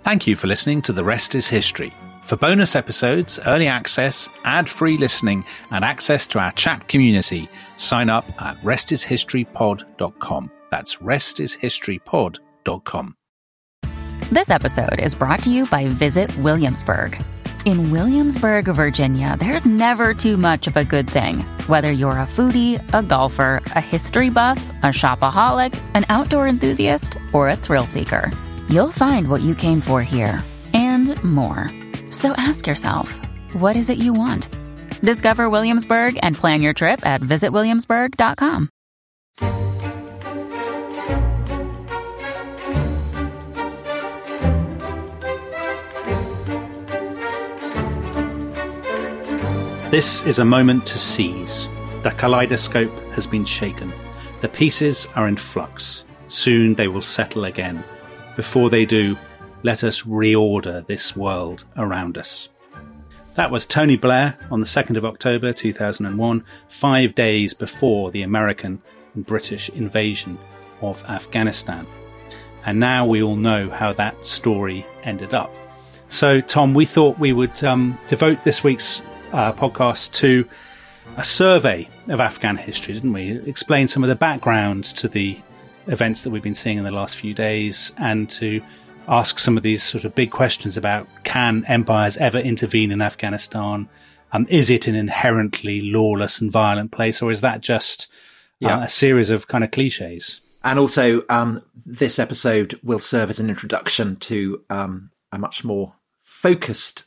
Thank you for listening to The Rest is History. For bonus episodes, early access, ad-free listening, and access to our chat community, sign up at restishistorypod.com. That's restishistorypod.com. This episode is brought to you by Visit Williamsburg. In Williamsburg, Virginia, there's never too much of a good thing. Whether you're a foodie, a golfer, a history buff, a shopaholic, an outdoor enthusiast, or a thrill seeker, you'll find what you came for here and more. So ask yourself, what is it you want? Discover Williamsburg and plan your trip at visitwilliamsburg.com. This is a moment to seize. The kaleidoscope has been shaken. The pieces are in flux. Soon they will settle again. Before they do, let us reorder this world around us. That was Tony Blair on the 2nd of October 2001, 5 days before the American and British invasion of Afghanistan. And now we all know how that story ended up. So, Tom, we thought we would devote this week's podcast to a survey of Afghan history, didn't we? Explain some of the background to the events that we've been seeing in the last few days, and to ask some of these sort of big questions about, can empires ever intervene in Afghanistan? Is it an inherently lawless and violent place, or is that just a series of kind of cliches? And also, this episode will serve as an introduction to a much more focused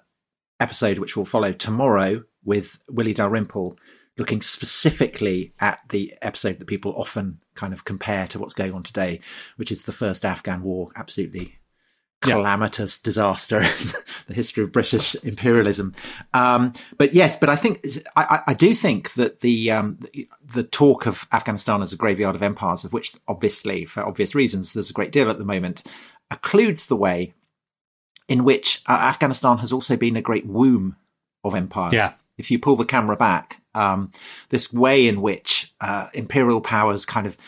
episode, which will follow tomorrow with Willie Dalrymple, looking specifically at the episode that people often kind of compare to what's going on today, which is the first Afghan war. Absolutely calamitous disaster in the history of British imperialism. But I think I do think that the talk of Afghanistan as a graveyard of empires, of which obviously for obvious reasons there's a great deal at the moment, occludes the way in which Afghanistan has also been a great womb of empires. Yeah. If you pull the camera back, this way in which imperial powers kind of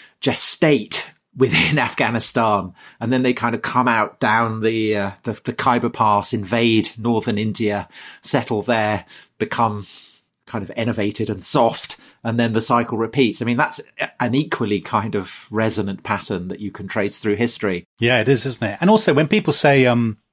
gestate within Afghanistan, and then they kind of come out down the Khyber Pass, invade northern India, settle there, become kind of enervated and soft, and then the cycle repeats. I mean, that's an equally kind of resonant pattern that you can trace through history. Yeah, it is, isn't it? And also when people say,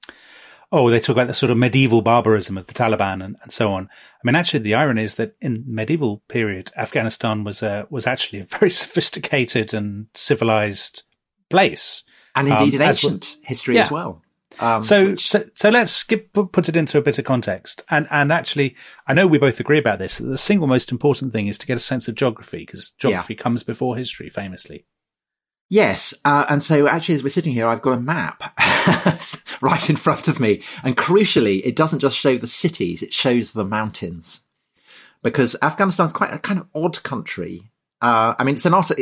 they talk about the sort of medieval barbarism of the Taliban and so on. I mean, actually, the irony is that in the medieval period, Afghanistan was actually a very sophisticated and civilized place. And indeed an ancient history as well. So let's put it into a bit of context. And actually, I know we both agree about this, that the single most important thing is to get a sense of geography, because geography comes before history, famously. Yes. And so actually, as we're sitting here, I've got a map right in front of me. And crucially, it doesn't just show the cities, it shows the mountains. Because Afghanistan's quite a kind of odd country. I mean, it's not,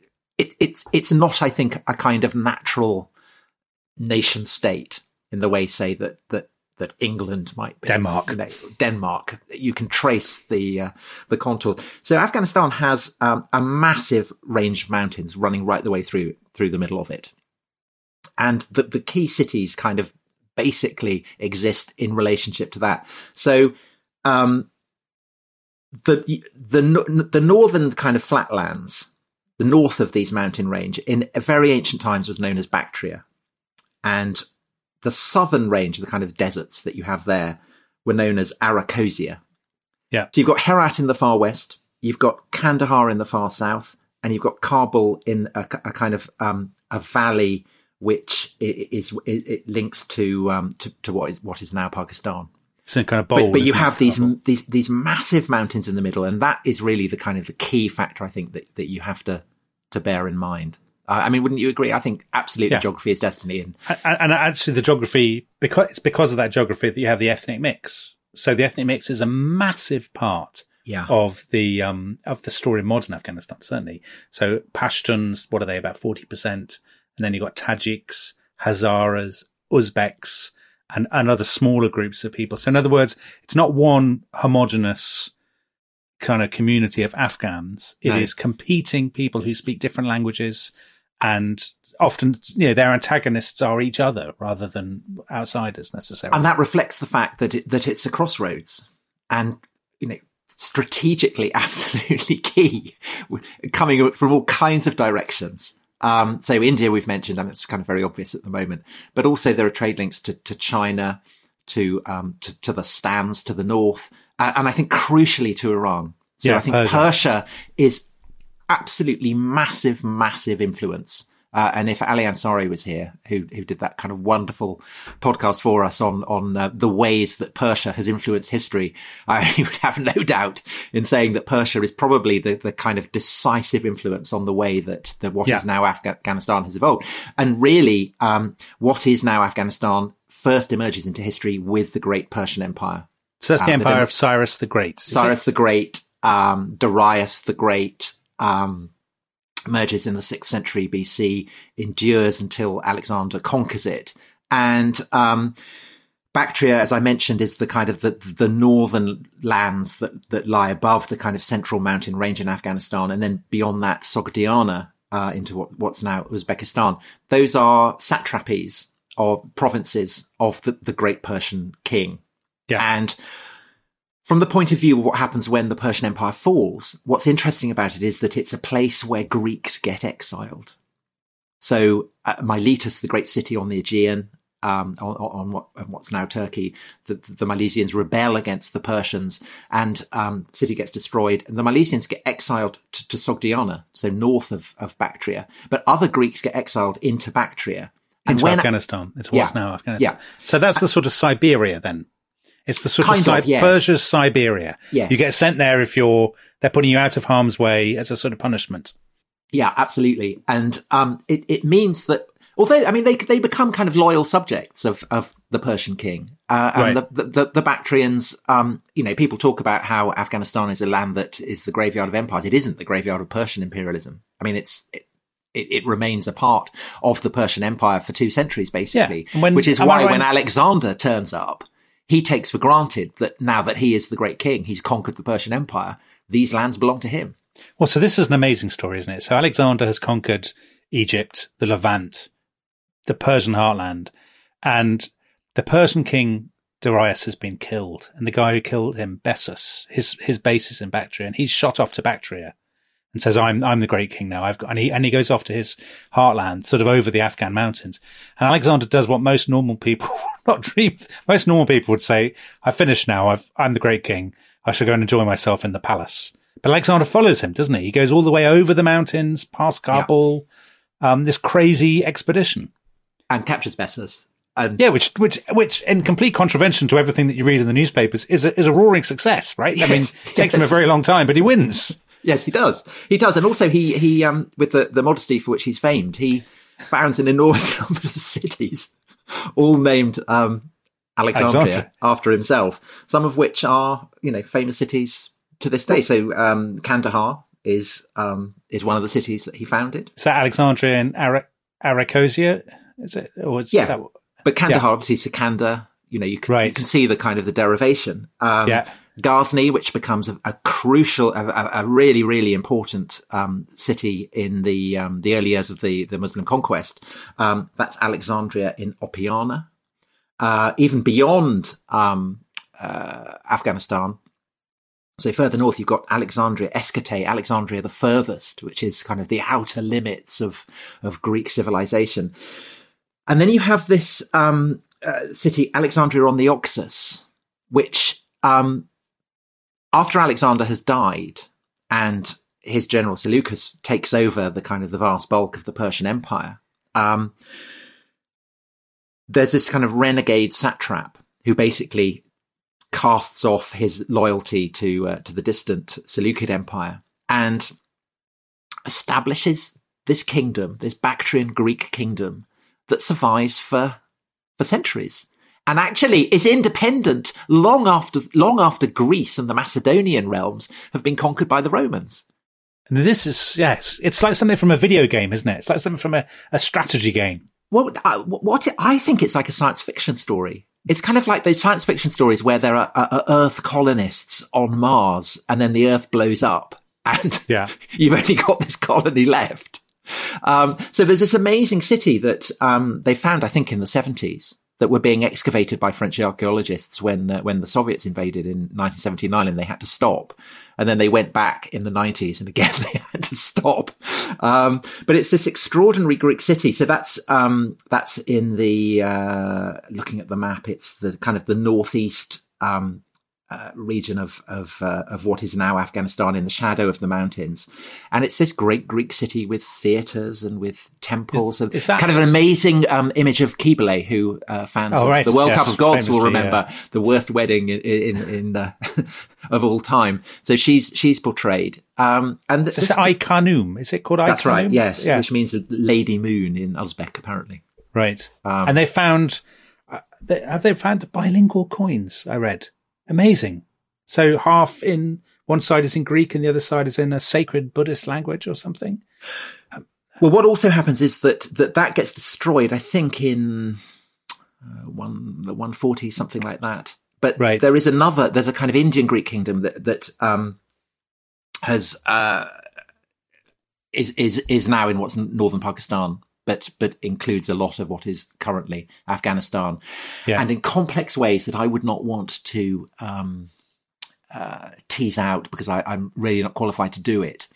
I think, a kind of natural nation state in the way, say, that England might be. Denmark. You can trace the contour. So Afghanistan has a massive range of mountains running right the way through the middle of it. And the key cities kind of basically exist in relationship to that. So the northern kind of flatlands, the north of these mountain range, in very ancient times was known as Bactria. And the southern range, the kind of deserts that you have there, were known as Arachosia. Yeah. So you've got Herat in the far west, you've got Kandahar in the far south, and you've got Kabul in a kind of a valley which it links to what is now Pakistan. So kind of bold. But you have these massive mountains in the middle, and that is really the kind of the key factor, I think, that you have to bear in mind. I mean, wouldn't you agree? I think absolutely geography is destiny. And actually the geography, because of that geography that you have the ethnic mix. So the ethnic mix is a massive part of the story of modern Afghanistan, certainly. So Pashtuns, what are they, about 40%? And then you've got Tajiks, Hazaras, Uzbeks, and other smaller groups of people. So in other words, it's not one homogenous kind of community of Afghans. It is competing people who speak different languages, and often, their antagonists are each other rather than outsiders necessarily. And that reflects the fact that it's a crossroads, and strategically absolutely key, coming from all kinds of directions. So India we've mentioned, and it's kind of very obvious at the moment, but also there are trade links to China, to the Stans to the north, and I think crucially to Iran. So I think Persia is absolutely massive influence. And if Ali Ansari was here, who did that kind of wonderful podcast for us on the ways that Persia has influenced history, he would have no doubt in saying that Persia is probably the kind of decisive influence on the way that what is now Afghanistan has evolved. And really, what is now Afghanistan first emerges into history with the Great Persian Empire. So that's the empire of Cyrus the Great. Cyrus the Great, Darius the Great, emerges in the 6th century BC, endures until Alexander conquers it. And Bactria, as I mentioned, is the kind of the northern lands that lie above the kind of central mountain range in Afghanistan. And then beyond that, Sogdiana, into what's now Uzbekistan. Those are satrapies or provinces of the Great Persian king. Yeah. And from the point of view of what happens when the Persian Empire falls, what's interesting about it is that it's a place where Greeks get exiled. So Miletus, the great city on the Aegean, on what's now Turkey, the Milesians rebel against the Persians, and city gets destroyed. And the Milesians get exiled to Sogdiana, so north of Bactria. But other Greeks get exiled into Bactria. Into Afghanistan. It's what's now Afghanistan. Yeah. So that's the sort of Siberia then. It's the sort of yes. Persia's Siberia. Yes. You get sent there if they're putting you out of harm's way as a sort of punishment. Yeah, absolutely. And it means that, although, I mean, they become kind of loyal subjects of the Persian king. And right. the Bactrians, people talk about how Afghanistan is a land that is the graveyard of empires. It isn't the graveyard of Persian imperialism. I mean, it remains a part of the Persian Empire for 2 centuries, basically, which is why when Alexander turns up, he takes for granted that now that he is the great king, he's conquered the Persian Empire, these lands belong to him. Well, so this is an amazing story, isn't it? So Alexander has conquered Egypt, the Levant, the Persian heartland, and the Persian king Darius has been killed. And the guy who killed him, Bessus, his base is in Bactria, and he's shot off to Bactria and says, I'm the great king now. And he goes off to his heartland, sort of over the Afghan mountains. And Alexander does what most normal people not dream. Most normal people would say, I finished now. I'm the great king. I shall go and enjoy myself in the palace. But Alexander follows him, doesn't he? He goes all the way over the mountains, past Kabul, this crazy expedition. And captures Bessus. Yeah, which in complete contravention to everything that you read in the newspapers is a roaring success, right? Yes, I mean, it takes him a very long time, but he wins. Yes, he does. He does. And also he with the modesty for which he's famed, he founds an enormous number of cities, all named Alexandria after himself, some of which are, famous cities to this day. So Kandahar is one of the cities that he founded. Is that Alexandria and Arachosia? Is it? Or is that... But Kandahar, obviously Sikandar, you can see the kind of the derivation. Ghazni, which becomes a crucial, a really, really important city in the early years of the Muslim conquest. That's Alexandria in Opiana. Even beyond Afghanistan, so further north, you've got Alexandria Escate, Alexandria the furthest, which is kind of the outer limits of Greek civilization. And then you have this city, Alexandria on the Oxus, which after Alexander has died and his general Seleucus takes over the kind of the vast bulk of the Persian Empire, there's this kind of renegade satrap who basically casts off his loyalty to the distant Seleucid Empire and establishes this kingdom, this Bactrian Greek kingdom that survives for centuries. And actually is independent long after Greece and the Macedonian realms have been conquered by the Romans. And this is, it's like something from a video game, isn't it? It's like something from a strategy game. Well, I think it's like a science fiction story. It's kind of like those science fiction stories where there are Earth colonists on Mars and then the Earth blows up and you've only got this colony left. So there's this amazing city that they found, I think, in the 70s, that were being excavated by French archaeologists when the Soviets invaded in 1979, and they had to stop. And then they went back in the 90s, and again they had to stop. But it's this extraordinary Greek city. So that's in the looking at the map, it's the kind of the northeast region of what is now Afghanistan, in the shadow of the mountains. And it's this great Greek city with theatres and with temples. It's kind of an amazing image of Kibele, who fans of the World Cup of Gods will remember, the worst wedding in of all time. So she's portrayed. And it's Ai Khanum. Is it called Ai Khanum? That's right, yes, which means Lady Moon in Uzbek, apparently. Right. And they found, have they found bilingual coins, I read? Amazing. So half in one side is in Greek and the other side is in a sacred Buddhist language or something. Well, what also happens is that gets destroyed, I think, in the 140s, something like that. But there's a kind of Indian Greek kingdom that has is now in what's northern Pakistan, but includes a lot of what is currently Afghanistan, and in complex ways that I would not want to tease out, because I'm really not qualified to do it.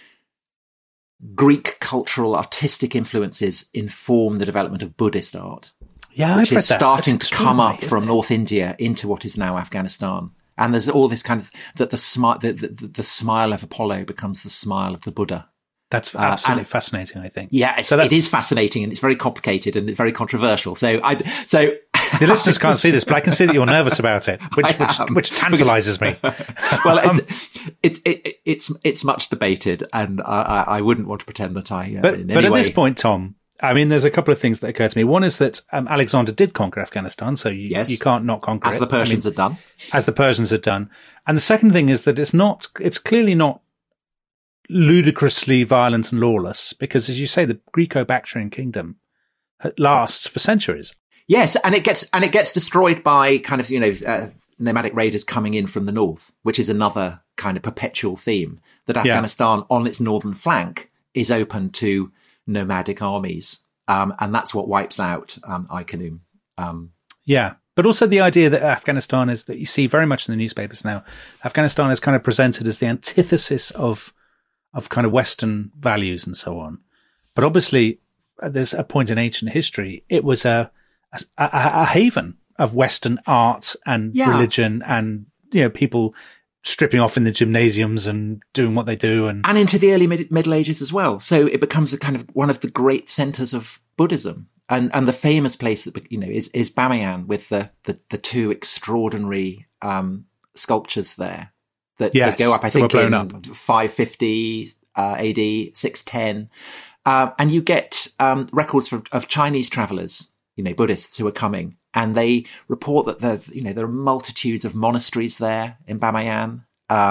Greek cultural artistic influences inform the development of Buddhist art, which is starting to come up from North India into what is now Afghanistan. And there's all this kind of that the smile of Apollo becomes the smile of the Buddha. That's absolutely fascinating, I think. Yeah, it is fascinating, and it's very complicated and very controversial. So the listeners can't see this, but I can see that you're nervous about it, which tantalizes me. Well, it's much debated, and I wouldn't want to pretend that I. But at this point, Tom, I mean, there's a couple of things that occur to me. One is that Alexander did conquer Afghanistan, so you can't not conquer it. As the Persians had done. As the Persians had done. And the second thing is that it's clearly not ludicrously violent and lawless, because, as you say, the Greco-Bactrian kingdom lasts for centuries. Yes, and it gets destroyed by kind of nomadic raiders coming in from the north, which is another kind of perpetual theme, that Afghanistan on its northern flank is open to nomadic armies, and that's what wipes out Ai Khanum. But also the idea that Afghanistan is, that you see very much in the newspapers now, Afghanistan is kind of presented as the antithesis of kind of Western values and so on. But obviously, there's a point in ancient history, it was a haven of Western art and religion, and people stripping off in the gymnasiums and doing what they do, and into the early Middle Ages as well. So it becomes a kind of one of the great centers of Buddhism, and the famous place that is Bamiyan, with the two extraordinary sculptures there. That go up, I think, in 550 AD, 610. And you get records of Chinese travellers, Buddhists who are coming, and they report that there are multitudes of monasteries there in Bamiyan,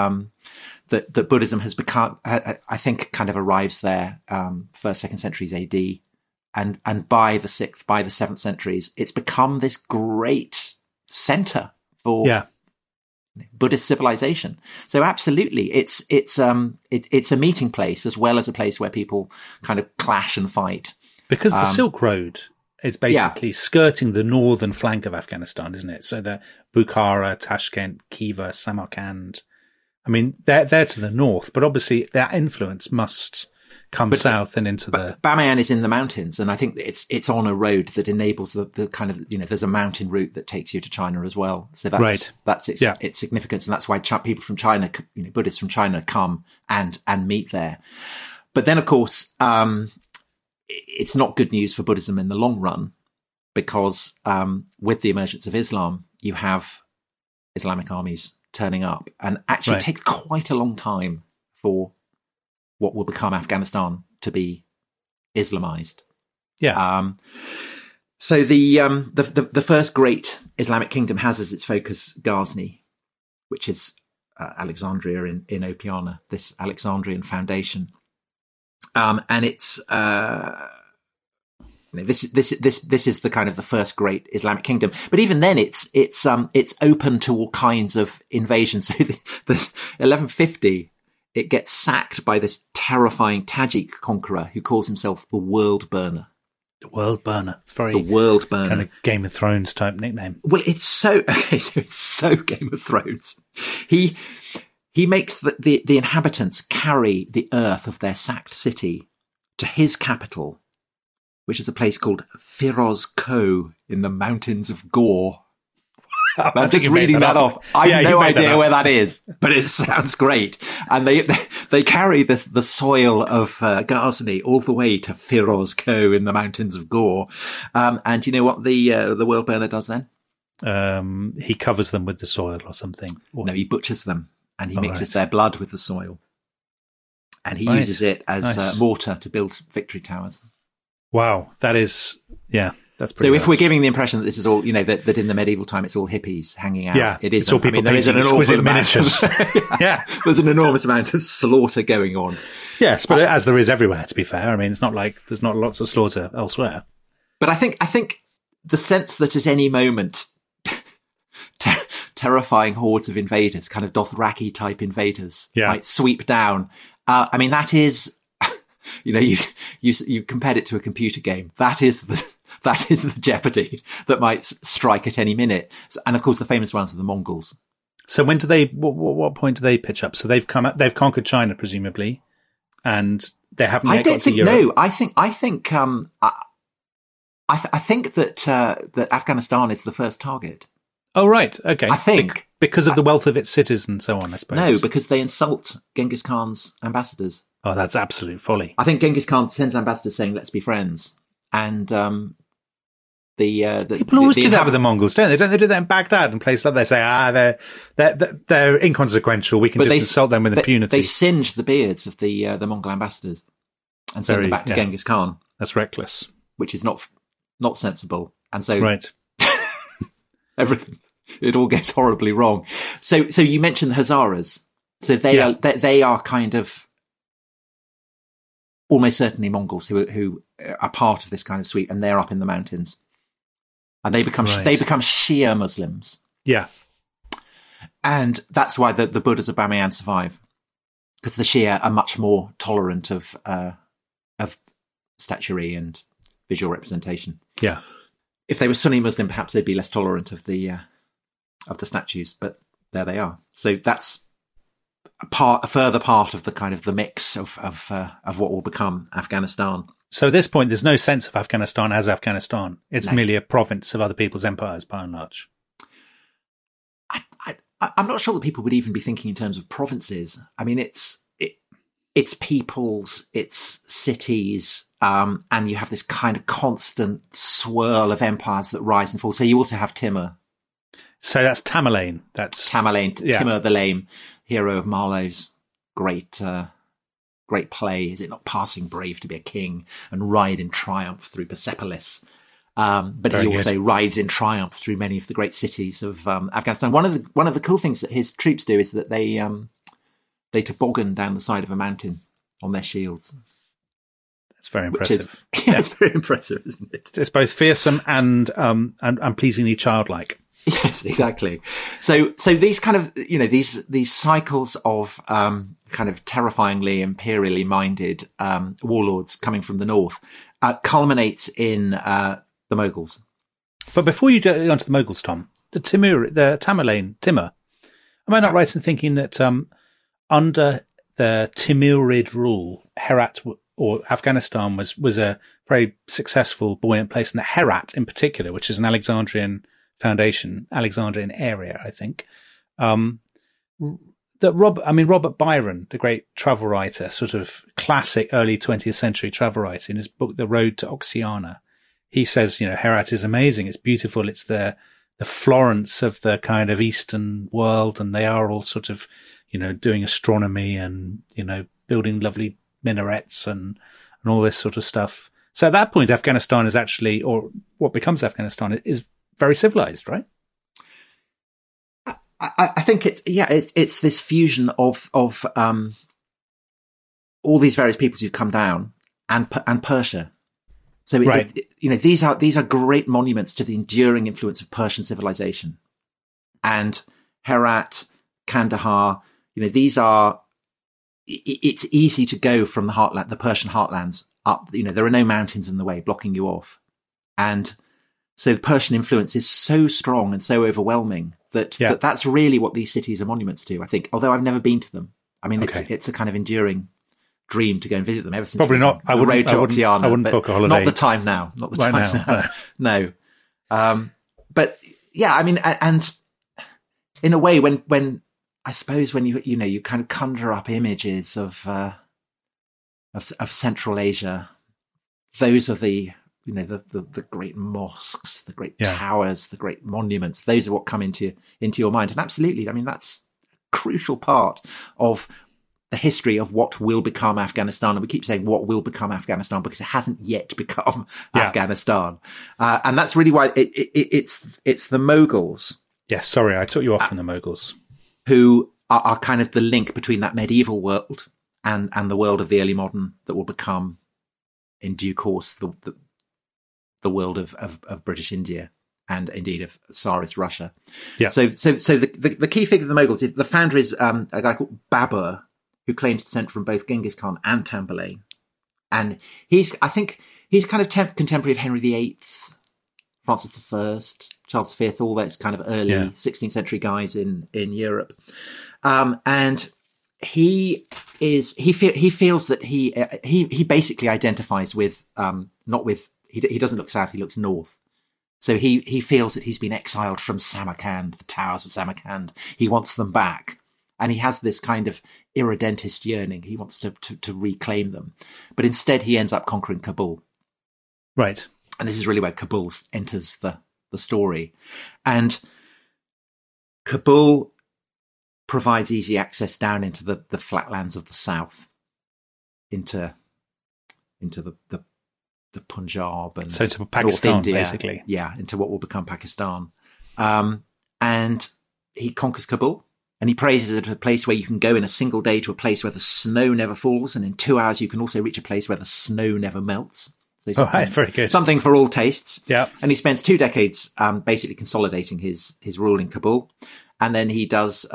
that Buddhism has become, I think, kind of arrives there, 1st, 2nd centuries AD. And by the 6th, by the 7th centuries, it's become this great centre for Buddhist civilization. So absolutely, it's a meeting place as well as a place where people kind of clash and fight. Because the Silk Road is basically skirting the northern flank of Afghanistan, isn't it? So the Bukhara, Tashkent, Khiva, Samarkand. I mean, they're to the north, but obviously their influence must come south and into the... Bamiyan is in the mountains, and I think it's on a road that enables the kind of, there's a mountain route that takes you to China as well. So that's its significance, and that's why people from China, Buddhists from China come and meet there. But then, of course, it's not good news for Buddhism in the long run, because with the emergence of Islam, you have Islamic armies turning up, and actually it takes quite a long time for what will become Afghanistan to be Islamized. So the first great Islamic kingdom has as its focus Ghazni, which is Alexandria in Opiana, this Alexandrian foundation, and it's this is the kind of the first great Islamic kingdom. But even then, it's open to all kinds of invasions. So the 1150 it gets sacked by this terrifying Tajik conqueror who calls himself the World Burner. The World Burner. It's very the World Burner. Kind of Game of Thrones type nickname. Well, it's so Game of Thrones. He makes the inhabitants carry the earth of their sacked city to his capital, which is a place called Firoz Koh in the mountains of Gore. I'm just reading that off. I have no idea where that is, but it sounds great. And they carry the soil of Ghazni all the way to Firoz Koh in the mountains of Gore. And you know what the World Burner does then? He covers them with the soil or something. No, he butchers them and he mixes their blood with the soil. And he uses it as mortar to build victory towers. Wow, that is, that's pretty. So if we're giving the impression that this is all, that in the medieval time it's all hippies hanging out, it is. It's all people painting exquisite miniatures. There's an enormous amount of slaughter going on. Yes, but as there is everywhere, to be fair. I mean, it's not like there's not lots of slaughter elsewhere. But I think the sense that at any moment terrifying hordes of invaders, kind of Dothraki type invaders, might sweep down. I mean, that is, you compared it to a computer game. That is the jeopardy that might strike at any minute. And of course, the famous ones are the Mongols. So when do they? What point do they pitch up? So they've conquered China, presumably, and they haven't yet got to Europe. No, I think that Afghanistan is the first target. Oh, right. Okay. I think. Because of the wealth of its cities and so on, I suppose. No, because they insult Genghis Khan's ambassadors. Oh, that's absolute folly. I think Genghis Khan sends ambassadors saying, let's be friends. And people always do that with the Mongols, don't they? Don't they do that in Baghdad and places like that? They say, they're inconsequential. We can insult them with impunity. They singe the beards of the Mongol ambassadors and send them back to Genghis Khan. That's reckless. Which is not sensible. And so right. it all goes horribly wrong. So you mentioned the Hazaras. So they are kind of almost certainly Mongols who are part of this kind of sweep, and they're up in the mountains, and they become Shia Muslims. Yeah, and that's why the Buddhas of Bamiyan survive, because the Shia are much more tolerant of statuary and visual representation. Yeah, if they were Sunni Muslim, perhaps they'd be less tolerant of the statues, but there they are. So that's a further part of the kind of the mix of what will become Afghanistan. So at this point, there's no sense of Afghanistan as Afghanistan. It's merely a province of other people's empires, by and large. I'm not sure that people would even be thinking in terms of provinces. I mean, it's peoples, it's cities, and you have this kind of constant swirl of empires that rise and fall. So you also have Timur. So that's Tamerlane. That's Tamerlane, Timur the Lame, hero of Marlowe's great play. Is it not passing brave to be a king and ride in triumph through Persepolis? But he also rides in triumph through many of the great cities of Afghanistan. One of the cool things that his troops do is that they toboggan down the side of a mountain on their shields. That's very impressive. It's very impressive, isn't it? It's both fearsome and pleasingly childlike. Yes, exactly. So these kind of, these cycles of kind of terrifyingly imperially minded warlords coming from the north culminates in the Mughals. But before you go on to the Mughals, Tom, the Tamerlane, Timur, am I not right in thinking that under the Timurid rule, Herat or Afghanistan was a very successful, buoyant place, and that Herat in particular, which is an Alexandrian area, I think. Robert Byron, the great travel writer, sort of classic early 20th century travel writer, in his book The Road to Oxiana, he says, Herat is amazing, it's beautiful, it's the Florence of the kind of Eastern world, and they are all sort of, doing astronomy and, building lovely minarets and all this sort of stuff. So at that point, Afghanistan is actually, or what becomes Afghanistan, is very civilized, right? I think it's this fusion of all these various peoples who've come down and Persia. So these are great monuments to the enduring influence of Persian civilization, and Herat, Kandahar. These are it's easy to go from the Persian heartlands up. There are no mountains in the way blocking you off, and so the Persian influence is so strong and so overwhelming that's really what these cities are monuments to, I think. Although I've never been to them. I mean, it's a kind of enduring dream to go and visit them ever since. Probably not. I wouldn't book a holiday. Not the time now. Not the time now. No. But yeah, I mean, and in a way, when I suppose when you kind of conjure up images of Central Asia, those are the great mosques, the great towers, the great monuments. Those are what come into your mind. And absolutely, I mean, that's a crucial part of the history of what will become Afghanistan. And we keep saying what will become Afghanistan because it hasn't yet become Afghanistan. And that's really why it's the Mughals. Yes, sorry, I took you off from the Mughals. Who are kind of the link between that medieval world and the world of the early modern that will become, in due course, the world of British India and indeed of Tsarist Russia. Yeah. So the key figure of the Mughals, the founder is a guy called Babur, who claims descent from both Genghis Khan and Tamburlaine. And I think he's kind of contemporary of Henry VIII, Francis I, Charles V, all those kind of early 16th century guys in Europe. And he feels that he basically identifies with, he doesn't look south, he looks north. So he feels that he's been exiled from Samarkand, the towers of Samarkand. He wants them back. And he has this kind of irredentist yearning. He wants to reclaim them. But instead he ends up conquering Kabul. Right. And this is really where Kabul enters the story. And Kabul provides easy access down into the flatlands of the south, into the Punjab and so to Pakistan, North India, basically. Yeah, into what will become Pakistan. And he conquers Kabul, and he praises it a place where you can go in a single day to a place where the snow never falls, and in 2 hours you can also reach a place where the snow never melts. So very good. Something for all tastes. Yeah. And he spends 2 decades basically consolidating his rule in Kabul, and then he does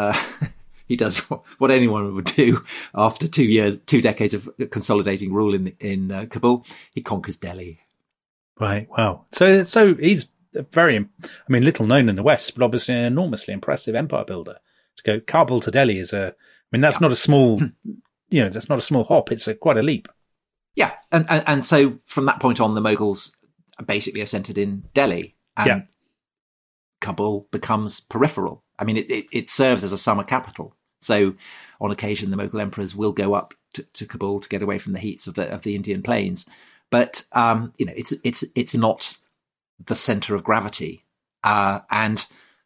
what anyone would do after 2 decades of consolidating rule in Kabul. He conquers Delhi. Right. Wow. So he's little known in the West, but obviously an enormously impressive empire builder. To go Kabul to Delhi that's not a small, that's not a small hop. It's quite a leap. Yeah. And so from that point on, the Mughals basically are centered in Delhi, and Kabul becomes peripheral. I mean, it serves as a summer capital. So on occasion, the Mughal emperors will go up to Kabul to get away from the heats of the Indian plains. But, it's not the center of gravity. And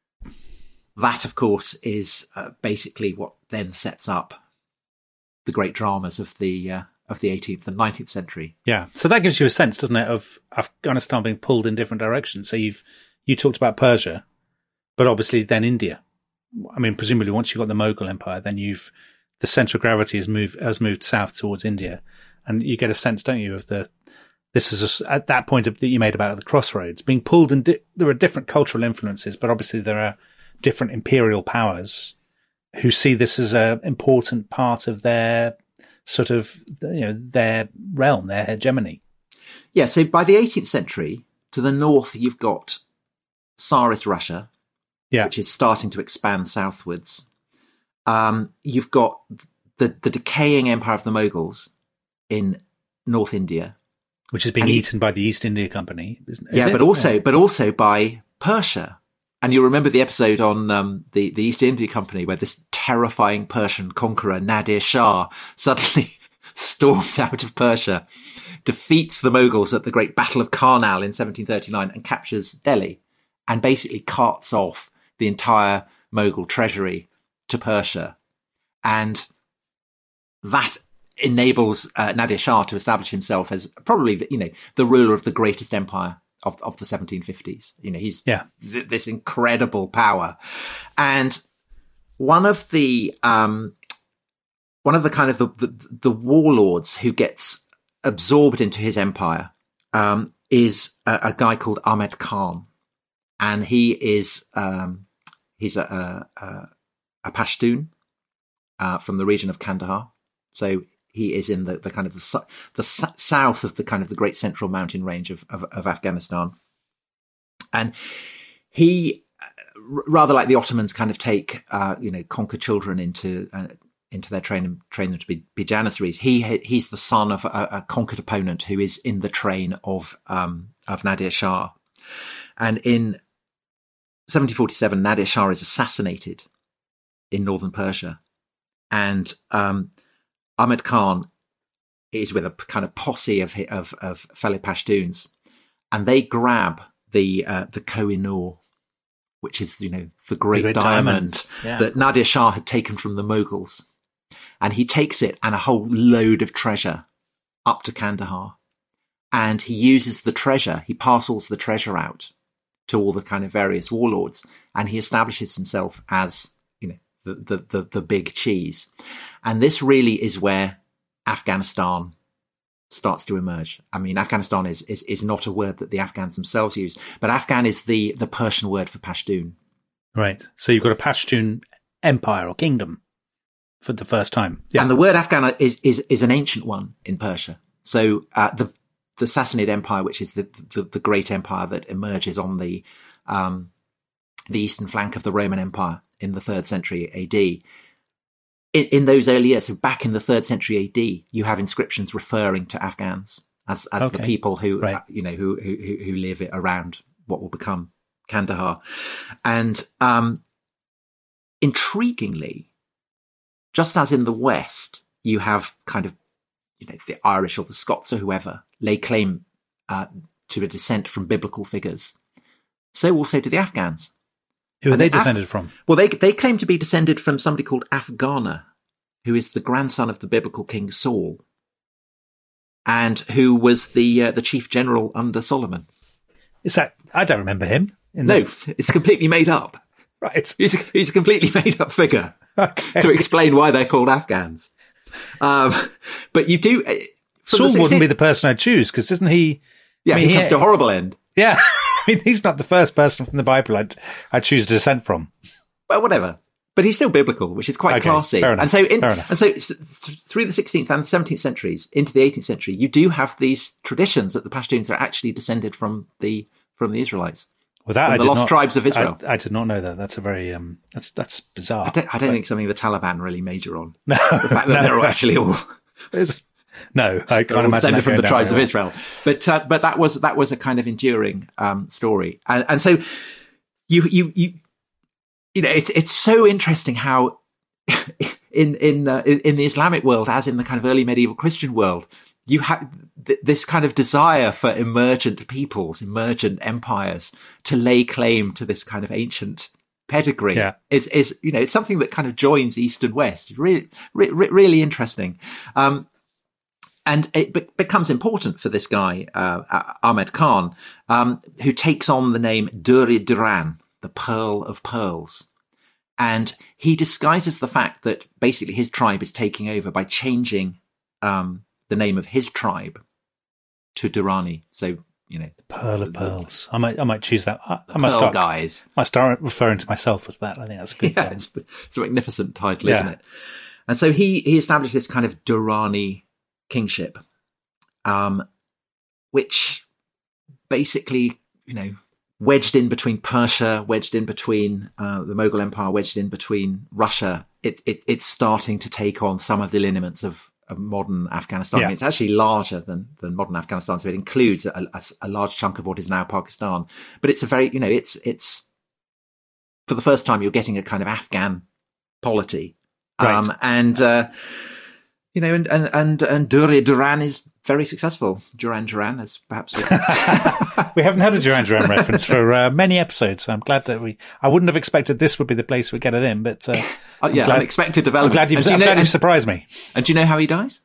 that, of course, is basically what then sets up the great dramas of the 18th and 19th century. Yeah. So that gives you a sense, doesn't it, of Afghanistan being pulled in different directions. So you talked about Persia, but obviously then India. I mean, presumably once you've got the Mughal Empire, then the centre of gravity has moved south towards India, and you get a sense, don't you, of this is at that point that you made about the crossroads being pulled, and there are different cultural influences, but obviously there are different imperial powers who see this as an important part of their sort of their realm, their hegemony. Yeah. So by the 18th century, to the north, you've got Tsarist Russia. Yeah. Which is starting to expand southwards. You've got the decaying empire of the Mughals in North India, which has been eaten by the East India Company, isn't it? Yeah, but also by Persia. And you'll remember the episode on the East India Company where this terrifying Persian conqueror Nadir Shah suddenly storms out of Persia, defeats the Mughals at the Great Battle of Karnal in 1739, and captures Delhi, and basically carts off the entire Mughal treasury to Persia. And that enables Nadir Shah to establish himself as probably the ruler of the greatest empire of the 1750s. He's this incredible power. And one of the kind of the warlords who gets absorbed into his empire is a guy called Ahmed Khan. And he is he's a Pashtun from the region of Kandahar, So he is in the kind of the south of the kind of the Great Central Mountain Range of Afghanistan. And he, rather like the Ottomans, kind of take, conquer children into their train and train them to be Janissaries. He's the son of a conquered opponent who is in the train of Nadir Shah. And in 1747, Nadir Shah is assassinated in northern Persia. And Ahmed Khan is with a kind of posse of fellow Pashtuns, and they grab the Koh-i-Noor, which is, the great diamond that Nadir Shah had taken from the Mughals. And he takes it and a whole load of treasure up to Kandahar. And he uses the treasure, he parcels the treasure out to all the kind of various warlords, and he establishes himself as, the big cheese. And this really is where Afghanistan starts to emerge. I mean, Afghanistan is not a word that the Afghans themselves use, but Afghan is the Persian word for Pashtun. Right. So you've got a Pashtun empire or kingdom for the first time. Yeah. And the word Afghan is an ancient one in Persia. So the Sassanid Empire, which is the great empire that emerges on the eastern flank of the Roman Empire in the 3rd century AD. In those early years, so back in the 3rd century AD, you have inscriptions referring to Afghans as the people who, who live around what will become Kandahar. And intriguingly, just as in the West, you have kind of, the Irish or the Scots or whoever lay claim to a descent from biblical figures. So also do the Afghans. Who are they descended from? Well, they claim to be descended from somebody called Afghana, who is the grandson of the biblical king Saul, and who was the chief general under Solomon. Is that? I don't remember him. No, it's completely made up. Right, he's a completely made up figure to explain why they're called Afghans. But you do. Saul wouldn't be the person I'd choose, because isn't he? Yeah, he comes to a horrible end. Yeah. I mean, he's not the first person from the Bible I'd choose to descend from. Well, whatever. But he's still biblical, which is quite classy. Fair enough, and so through the 16th and the 17th centuries into the 18th century, you do have these traditions that the Pashtuns are actually descended from the Israelites. Well, that the lost tribes of Israel. I did not know that. That's a very that's bizarre. I don't think something the Taliban really major on. No, the fact that they're actually all. No, I can't imagine descended from the tribes of Israel. But that was a kind of enduring story, and so you it's so interesting how in the Islamic world, as in the kind of early medieval Christian world, you have this kind of desire for emergent peoples, emergent empires to lay claim to this kind of ancient pedigree. Yeah. Is it's something that kind of joins East and West. Really interesting. And it becomes important for this guy, Ahmed Khan, who takes on the name Dur-i-Duran, the Pearl of Pearls. And he disguises the fact that basically his tribe is taking over by changing the name of his tribe to Durrani. So, the Pearl of Pearls. I might choose that. I might start referring to myself as that. I think that's a good thing. It's a magnificent title, isn't it? And so he established this kind of Durrani kingship, which basically, wedged in between Persia, wedged in between the Mughal Empire, wedged in between Russia. It's starting to take on some of the lineaments of modern Afghanistan. Yeah. I mean, it's actually larger than modern Afghanistan, so it includes a large chunk of what is now Pakistan. But it's a very, it's for the first time you're getting a kind of Afghan polity, right. And Dur-i-Duran is very successful. Duran as perhaps. We haven't had a Duran reference for many episodes. So I'm glad that I wouldn't have expected this would be the place we get it in, but unexpected development. I'm glad you've surprised me. And do you know how he dies?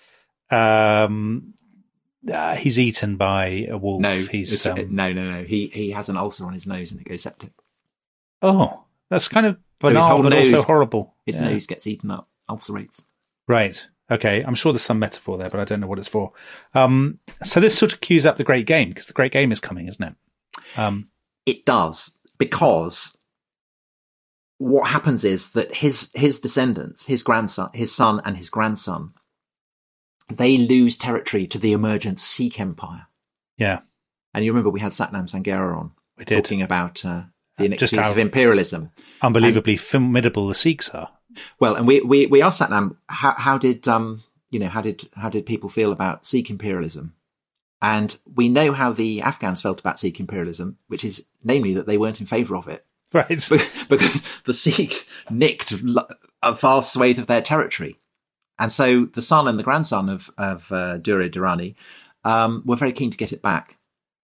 He's eaten by a wolf. No, no. He has an ulcer on his nose and it goes septic. Oh, that's kind of banal, but also horrible. His nose gets eaten up, ulcerates. Right. Okay, I'm sure there's some metaphor there, but I don't know what it's for. So this sort of cues up the Great Game, because the Great Game is coming, isn't it? It does, because what happens is that his descendants, his son and his grandson, they lose territory to the emergent Sikh Empire. Yeah. And you remember we had Satnam Sanghera on talking about the iniquities of imperialism. Unbelievably formidable the Sikhs are. Well, and we asked Satnam, how did people feel about Sikh imperialism? And we know how the Afghans felt about Sikh imperialism, which is namely that they weren't in favour of it. Right. Because the Sikhs nicked a vast swathe of their territory. And so the son and the grandson of Dure Durrani were very keen to get it back.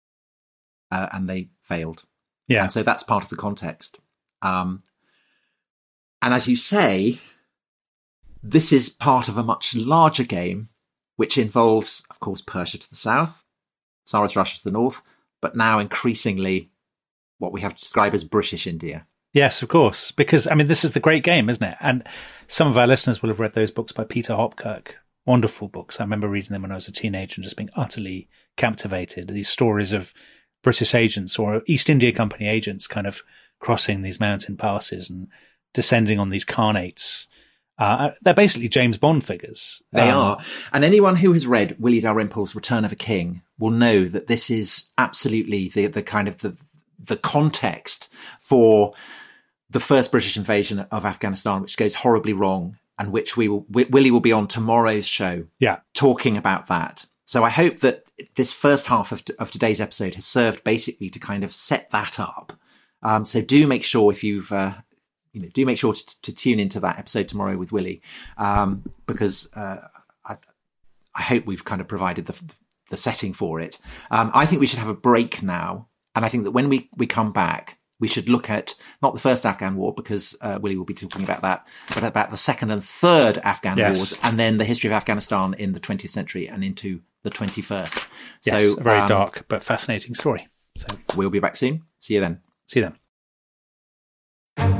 And they failed. Yeah. And so that's part of the context. And as you say, this is part of a much larger game, which involves, of course, Persia to the south, Tsarist Russia to the north, but now increasingly what we have to describe as British India. Yes, of course, because, I mean, this is the great game, isn't it? And some of our listeners will have read those books by Peter Hopkirk. Wonderful books. I remember reading them when I was a teenager and just being utterly captivated. These stories of British agents or East India Company agents kind of crossing these mountain passes and descending on these khanates. They're basically James Bond figures. They are. And anyone who has read Willie Dalrymple's Return of a King will know that this is absolutely the kind of the context for the first British invasion of Afghanistan, which goes horribly wrong, and which Willie will be on tomorrow's show talking about that. So I hope that this first half of today's episode has served basically to kind of set that up. So do make sure if you've do make sure to tune into that episode tomorrow with Willie, because I hope we've kind of provided the setting for it. I think we should have a break now, and I think that when we come back, we should look at not the first Afghan war, because Willie will be talking about that, but about the second and third Afghan wars, and then the history of Afghanistan in the 20th century and into the 21st. Yes, so a very dark but fascinating story. So we'll be back soon. See you then. See you then.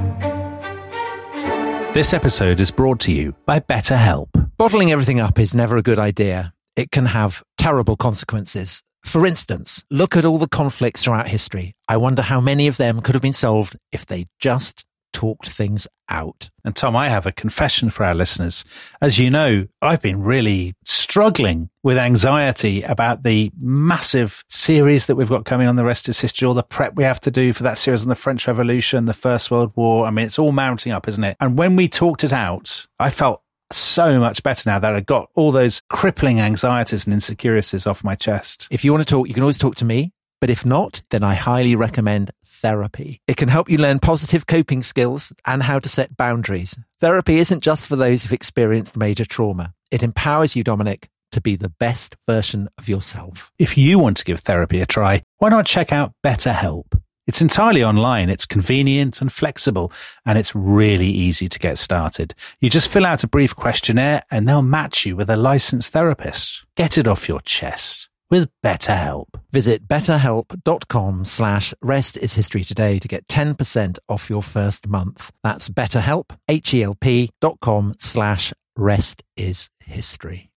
This episode is brought to you by BetterHelp. Bottling everything up is never a good idea. It can have terrible consequences. For instance, look at all the conflicts throughout history. I wonder how many of them could have been solved if they just talked things out. And Tom, I have a confession for our listeners. As you know, I've been really struggling with anxiety about the massive series that we've got coming on The Rest is History, all the prep we have to do for that series on the French Revolution, the First World War. I mean, it's all mounting up, isn't it? And when we talked it out, I felt so much better now that I got all those crippling anxieties and insecurities off my chest. If you want to talk, you can always talk to me. But if not, then I highly recommend therapy. It can help you learn positive coping skills and how to set boundaries. Therapy isn't just for those who've experienced major trauma. It empowers you, Dominic, to be the best version of yourself. If you want to give therapy a try, why not check out BetterHelp? It's entirely online, it's convenient and flexible, and it's really easy to get started. You just fill out a brief questionnaire and they'll match you with a licensed therapist. Get it off your chest with BetterHelp. Visit betterhelp.com/restishistory today to get 10% off your first month. That's BetterHelp, HELP.com/restishistory.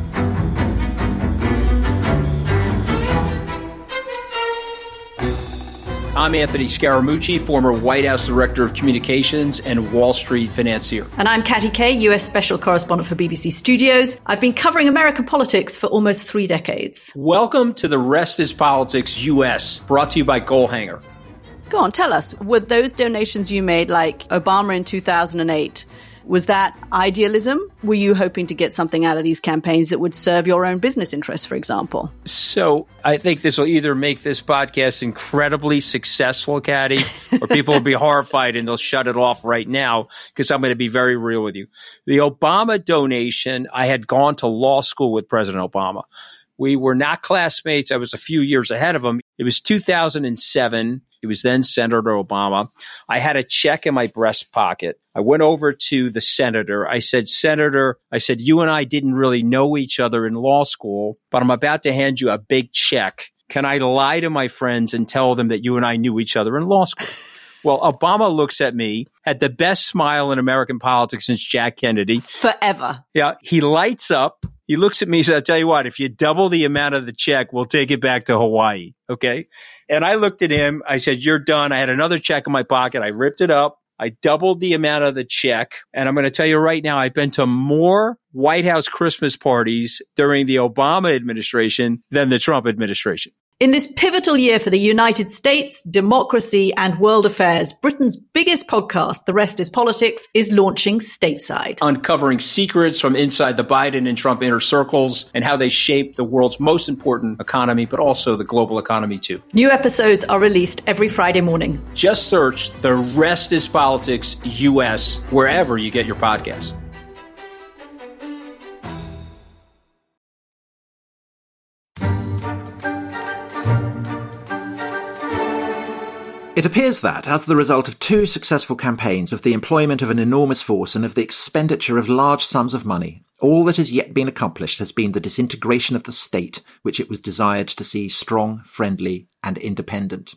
I'm Anthony Scaramucci, former White House Director of Communications and Wall Street financier. And I'm Katty Kay, US Special Correspondent for BBC Studios. I've been covering American politics for almost 3 decades. Welcome to The Rest is Politics US, brought to you by Goalhanger. Go on, tell us, were those donations you made, like Obama in 2008, was that idealism? Were you hoping to get something out of these campaigns that would serve your own business interests, for example? So I think this will either make this podcast incredibly successful, Katty, or people will be horrified and they'll shut it off right now, because I'm going to be very real with you. The Obama donation, I had gone to law school with President Obama. We were not classmates. I was a few years ahead of him. It was 2007. He was then Senator Obama. I had a check in my breast pocket. I went over to the senator. I said, Senator, you and I didn't really know each other in law school, but I'm about to hand you a big check. Can I lie to my friends and tell them that you and I knew each other in law school? Well, Obama looks at me, had the best smile in American politics since Jack Kennedy. Forever. Yeah. He lights up. He looks at me and says, I'll tell you what, if you double the amount of the check, we'll take it back to Hawaii. Okay. And I looked at him. I said, you're done. I had another check in my pocket. I ripped it up. I doubled the amount of the check. And I'm going to tell you right now, I've been to more White House Christmas parties during the Obama administration than the Trump administration. In this pivotal year for the United States, democracy, and world affairs, Britain's biggest podcast, The Rest is Politics, is launching stateside. Uncovering secrets from inside the Biden and Trump inner circles and how they shape the world's most important economy, but also the global economy too. New episodes are released every Friday morning. Just search The Rest is Politics US wherever you get your podcasts. It appears that, as the result of 2 successful campaigns, of the employment of an enormous force and of the expenditure of large sums of money, all that has yet been accomplished has been the disintegration of the state, which it was desired to see strong, friendly, and independent.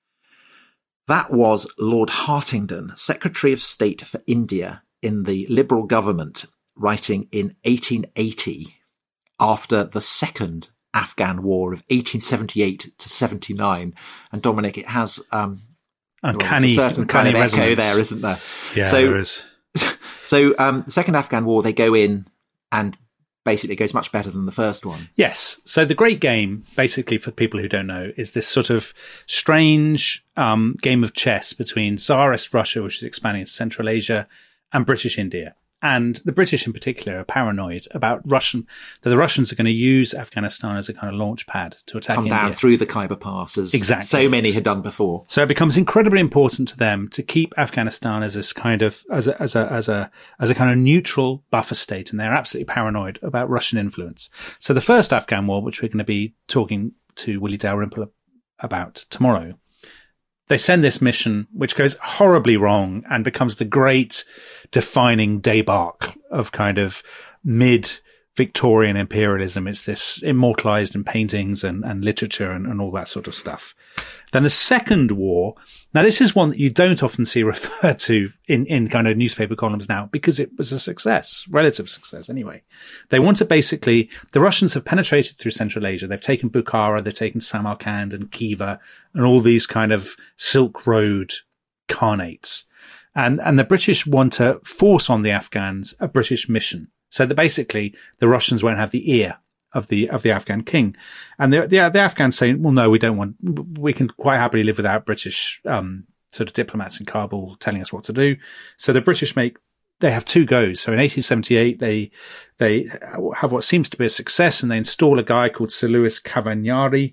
That was Lord Hartington, Secretary of State for India in the Liberal government, writing in 1880, after the second Afghan War of 1878 to 79. And Dominic, it has uncanny, a certain kind of resonance. echo there, isn't there? Yeah, there is. So the second Afghan War, they go in and basically it goes much better than the first one. Yes. So the Great Game, basically, for people who don't know, is this sort of strange game of chess between Tsarist Russia, which is expanding into Central Asia, and British India. And the British in particular are paranoid about that the Russians are going to use Afghanistan as a kind of launch pad to attack India. Come down through the Khyber Pass, as so many had done before. So it becomes incredibly important to them to keep Afghanistan as this kind of as a kind of neutral buffer state, and they're absolutely paranoid about Russian influence. So the first Afghan War, which we're going to be talking to Willie Dalrymple about tomorrow, they send this mission, which goes horribly wrong and becomes the great defining debacle of kind of mid-Victorian imperialism. It's this immortalized in paintings and literature and all that sort of stuff. Then the second war. Now, this is one that you don't often see referred to in kind of newspaper columns now because it was a success, relative success anyway. They want to the Russians have penetrated through Central Asia. They've taken Bukhara, they've taken Samarkand and Khiva and all these kind of Silk Road khanates. And the British want to force on the Afghans a British mission so that basically the Russians won't have the ear of the Afghan king. And the Afghans saying, well, no, we can quite happily live without British, sort of diplomats in Kabul telling us what to do. So the British they have 2 goes. So in 1878, they have what seems to be a success and they install a guy called Sir Louis Cavagnari.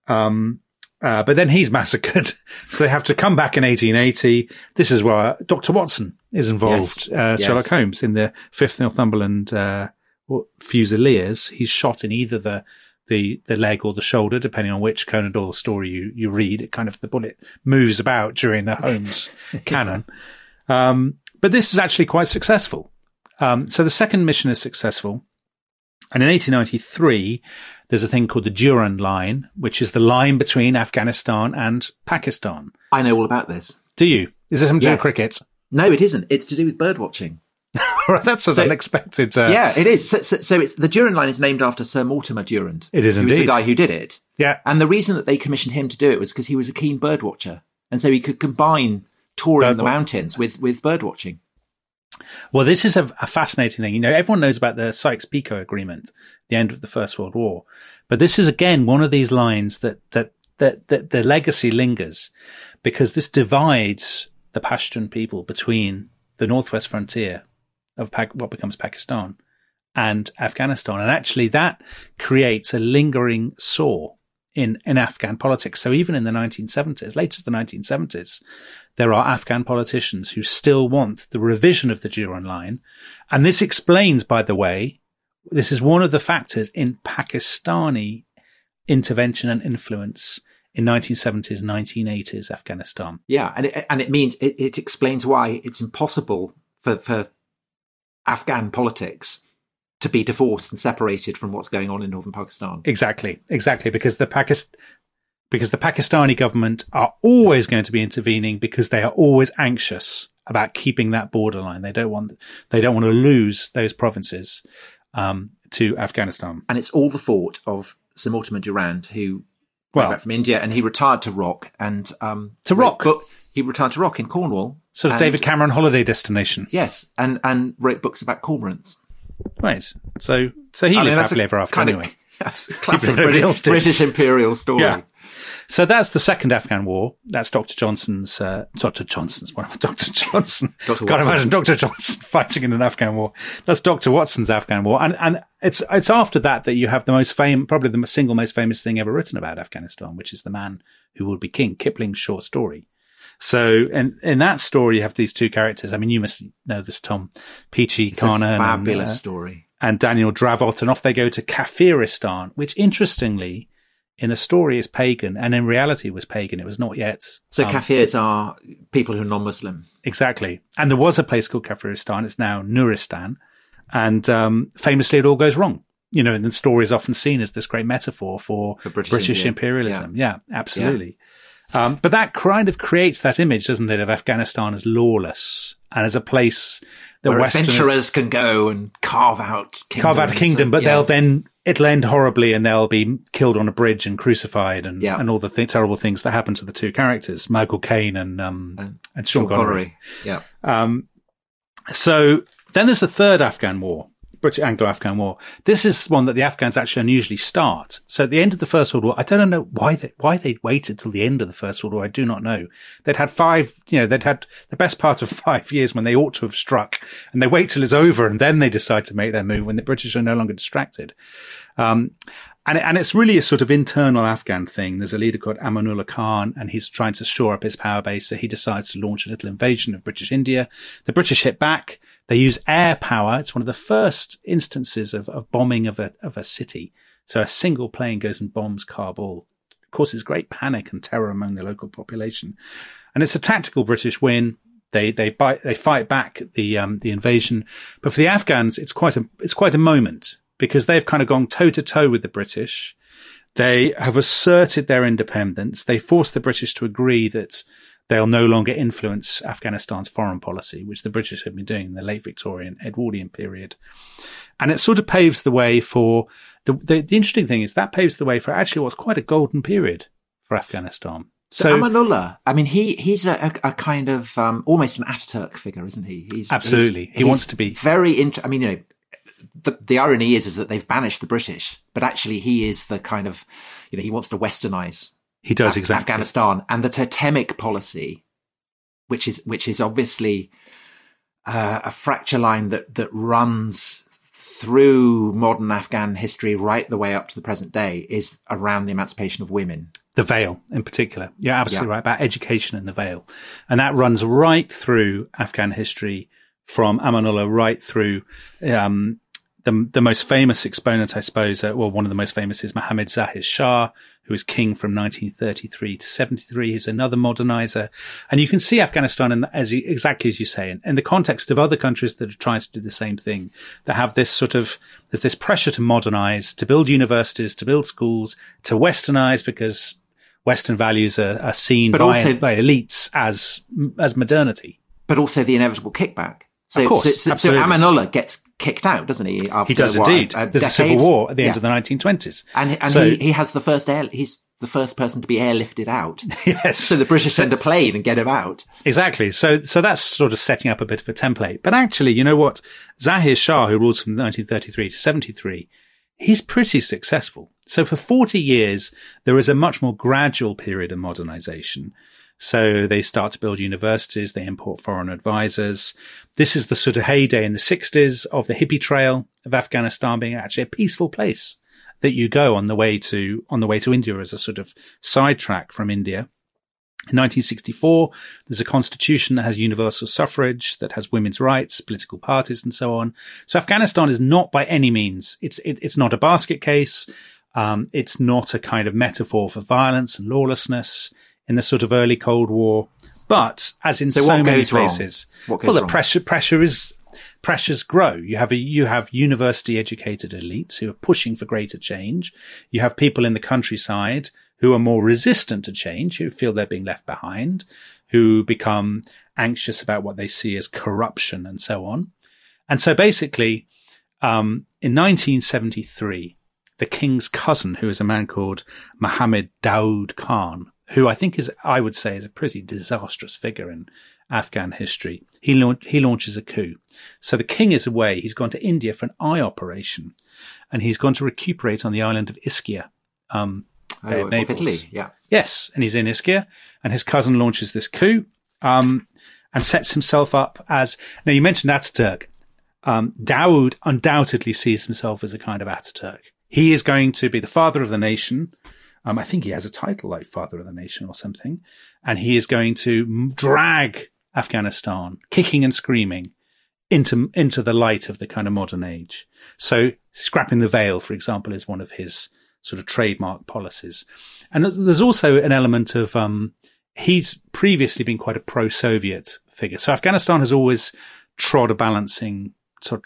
But then he's massacred. So they have to come back in 1880. This is where Dr. Watson is involved, Sherlock Holmes in the 5th Northumberland, Fusiliers. He's shot in either the leg or the shoulder, depending on which Conan Doyle story you read. It kind of, the bullet moves about during the Holmes canon. But this is actually quite successful. So the second mission is successful. And in 1893, there's a thing called the Durand Line, which is the line between Afghanistan and Pakistan. I know all about this. Do you? Is it something to do with cricket? No, it isn't. It's to do with bird watching. That's an unexpected. Yeah, it is. So it's the Durand Line is named after Sir Mortimer Durand. It is indeed. He was the guy who did it. Yeah. And the reason that they commissioned him to do it was because he was a keen bird watcher. And so he could combine touring the mountains with bird watching. Well, this is a fascinating thing. You know, everyone knows about the Sykes-Picot Agreement, the end of the First World War. But this is, again, one of these lines that the legacy lingers because this divides the Pashtun people between the northwest frontier of what becomes Pakistan and Afghanistan. And actually that creates a lingering sore in Afghan politics. So even in the 1970s, late as the 1970s, there are Afghan politicians who still want the revision of the Durand Line. And this explains, by the way, this is one of the factors in Pakistani intervention and influence in 1970s, 1980s Afghanistan. Yeah, and it means it explains why it's impossible for Afghan politics to be divorced and separated from what's going on in northern Pakistan. Exactly, because the Pakistani government are always going to be intervening because they are always anxious about keeping that borderline. They don't want to lose those provinces to Afghanistan. And it's all the fault of Sir Mortimer Durand, who came back from India, and he retired to Rock. And to Rock. he retired to Rock in Cornwall. Sort of David Cameron holiday destination. Yes, and wrote books about cormorants. Right. So he lived happily ever after anyway. That's a classic British imperial story. Yeah. So that's the second Afghan war. That's Dr. Johnson. Dr. Johnson. God, imagine Dr. Johnson fighting in an Afghan war. That's Dr. Watson's Afghan war. And it's after that you have the most probably the single most famous thing ever written about Afghanistan, which is The Man Who Would Be King, Kipling's short story. So in that story, you have these two characters. I mean, you must know this, Tom. Peachy Khanna. It's a fabulous story. And Daniel Dravot, and off they go to Kafiristan, which interestingly, in the story is pagan, and in reality was pagan. It was not yet. So Kafirs are people who are non-Muslim. Exactly. And there was a place called Kafiristan. It's now Nuristan. And famously, it all goes wrong. You know, and the story is often seen as this great metaphor for British imperialism. Yeah, absolutely. Yeah. But that kind of creates that image, doesn't it, of Afghanistan as lawless and as a place that where adventurers can go and carve out a kingdom, but it'll end horribly and they'll be killed on a bridge and crucified and all the terrible things that happen to the two characters, Michael Caine and Sean Connery. Yeah. So then there's the third Afghan war. British Anglo-Afghan War. This is one that the Afghans actually unusually start. So at the end of the First World War, I don't know why they waited till the end of the First World War. I do not know. They'd had the best part of 5 years when they ought to have struck, and they wait till it's over and then they decide to make their move when the British are no longer distracted. And it's really a sort of internal Afghan thing. There's a leader called Amanullah Khan, and he's trying to shore up his power base. So he decides to launch a little invasion of British India. The British hit back. They use air power. It's one of the first instances of bombing of a city. So a single plane goes and bombs Kabul. Causes great panic and terror among the local population. And it's a tactical British win. They fight back the invasion. But for the Afghans, it's quite a moment, because they've kind of gone toe to toe with the British. They have asserted their independence. They forced the British to agree that they'll no longer influence Afghanistan's foreign policy, which the British had been doing in the late Victorian, Edwardian period. And it sort of paves the way for the interesting thing is that paves the way for actually what's quite a golden period for Afghanistan. So Amanullah, I mean, he's a kind of almost an Ataturk figure, isn't he? Absolutely. He wants to be very I mean, you know, the irony is that they've banished the British, but actually he is the kind of, you know, he wants to westernize. He does exactly. Afghanistan, and the totemic policy, which is obviously a fracture line that runs through modern Afghan history right the way up to the present day, is around the emancipation of women. The veil in particular. You're absolutely right about education and the veil. And that runs right through Afghan history from Amanullah right through the most famous exponent, I suppose, one of the most famous is Mohammad Zahir Shah, who was king from 1933 to 73, who's another modernizer. And you can see Afghanistan exactly as you say, in the context of other countries that are trying to do the same thing, that have this there's this pressure to modernize, to build universities, to build schools, to westernize, because Western values are seen by elites as modernity. But also the inevitable kickback. So, of course, so Amanullah gets kicked out, doesn't he? He does indeed. There's a civil war at the end of the 1920s. And he has he's the first person to be airlifted out. Yes. So the British send a plane and get him out. Exactly. So that's sort of setting up a bit of a template. But actually, you know what? Zahir Shah, who rules from 1933 to 73, he's pretty successful. So for 40 years, there is a much more gradual period of modernization. So they start to build universities. They import foreign advisors. This is the sort of heyday in the 60s of the hippie trail of Afghanistan being actually a peaceful place that you go on the way to India as a sort of sidetrack from India. In 1964, there's a constitution that has universal suffrage, that has women's rights, political parties, and so on. So Afghanistan is not by any means, it's not a basket case. It's not a kind of metaphor for violence and lawlessness in the sort of early Cold War, but as in so many places, pressures grow. You have university educated elites who are pushing for greater change. You have people in the countryside who are more resistant to change, who feel they're being left behind, who become anxious about what they see as corruption and so on. And so basically, in 1973, the king's cousin, who is a man called Mohammed Daoud Khan, who I think I would say is a pretty disastrous figure in Afghan history. He launches a coup. So the king is away. He's gone to India for an eye operation, and he's gone to recuperate on the island of Ischia. Of Italy, yeah. Yes, and he's in Ischia, and his cousin launches this coup, and sets himself up as. Now you mentioned Ataturk. Dawood undoubtedly sees himself as a kind of Ataturk. He is going to be the father of the nation. I think he has a title like Father of the Nation or something, and he is going to drag Afghanistan, kicking and screaming, into the light of the kind of modern age. So scrapping the veil, for example, is one of his sort of trademark policies. And there's also an element of, he's previously been quite a pro-Soviet figure. So Afghanistan has always trod a balancing, trod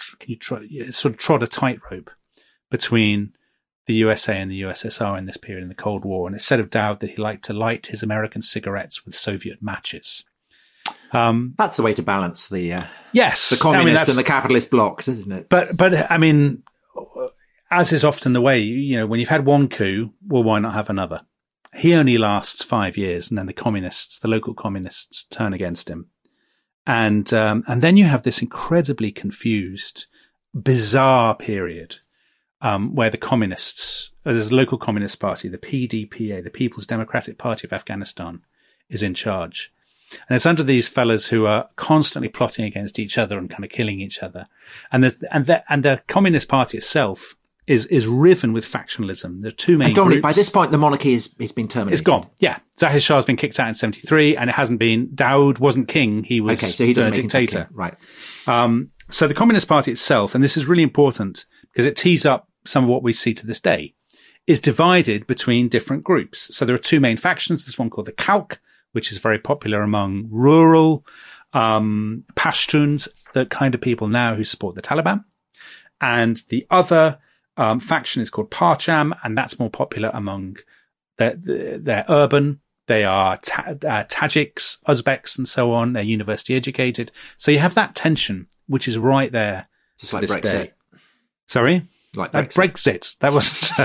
a tightrope between the USA and the USSR in this period in the Cold War. And it's said of Dawood that he liked to light his American cigarettes with Soviet matches. That's the way to balance the the communist and the capitalist blocs, isn't it? But I mean, as is often the way, when you've had one coup, well, why not have another? He only lasts 5 years, and then the local communists turn against him. And then you have this incredibly confused, bizarre period, where the communists, there's a local communist party, the PDPA, the People's Democratic Party of Afghanistan, is in charge. And it's under these fellas who are constantly plotting against each other and kind of killing each other. And the Communist Party itself is riven with factionalism. There are two main Dominic, groups. by this point, the monarchy has been terminated. It's gone. Yeah. Zahir Shah's been kicked out in 1973, and it hasn't been. Dawood wasn't king. He was so he doesn't a dictator. Right. So the Communist Party itself, and this is really important because it tees up some of what we see to this day, is divided between different groups. So there are two main factions. There's one called the Khalq, which is very popular among rural Pashtuns, the kind of people now who support the Taliban. And the other faction is called Parcham, and that's more popular among they're urban. They are Tajiks, Uzbeks, and so on. They're university educated. So you have that tension, which is right there. Just like Brexit. Day. Sorry? Like Brexit. Brexit. That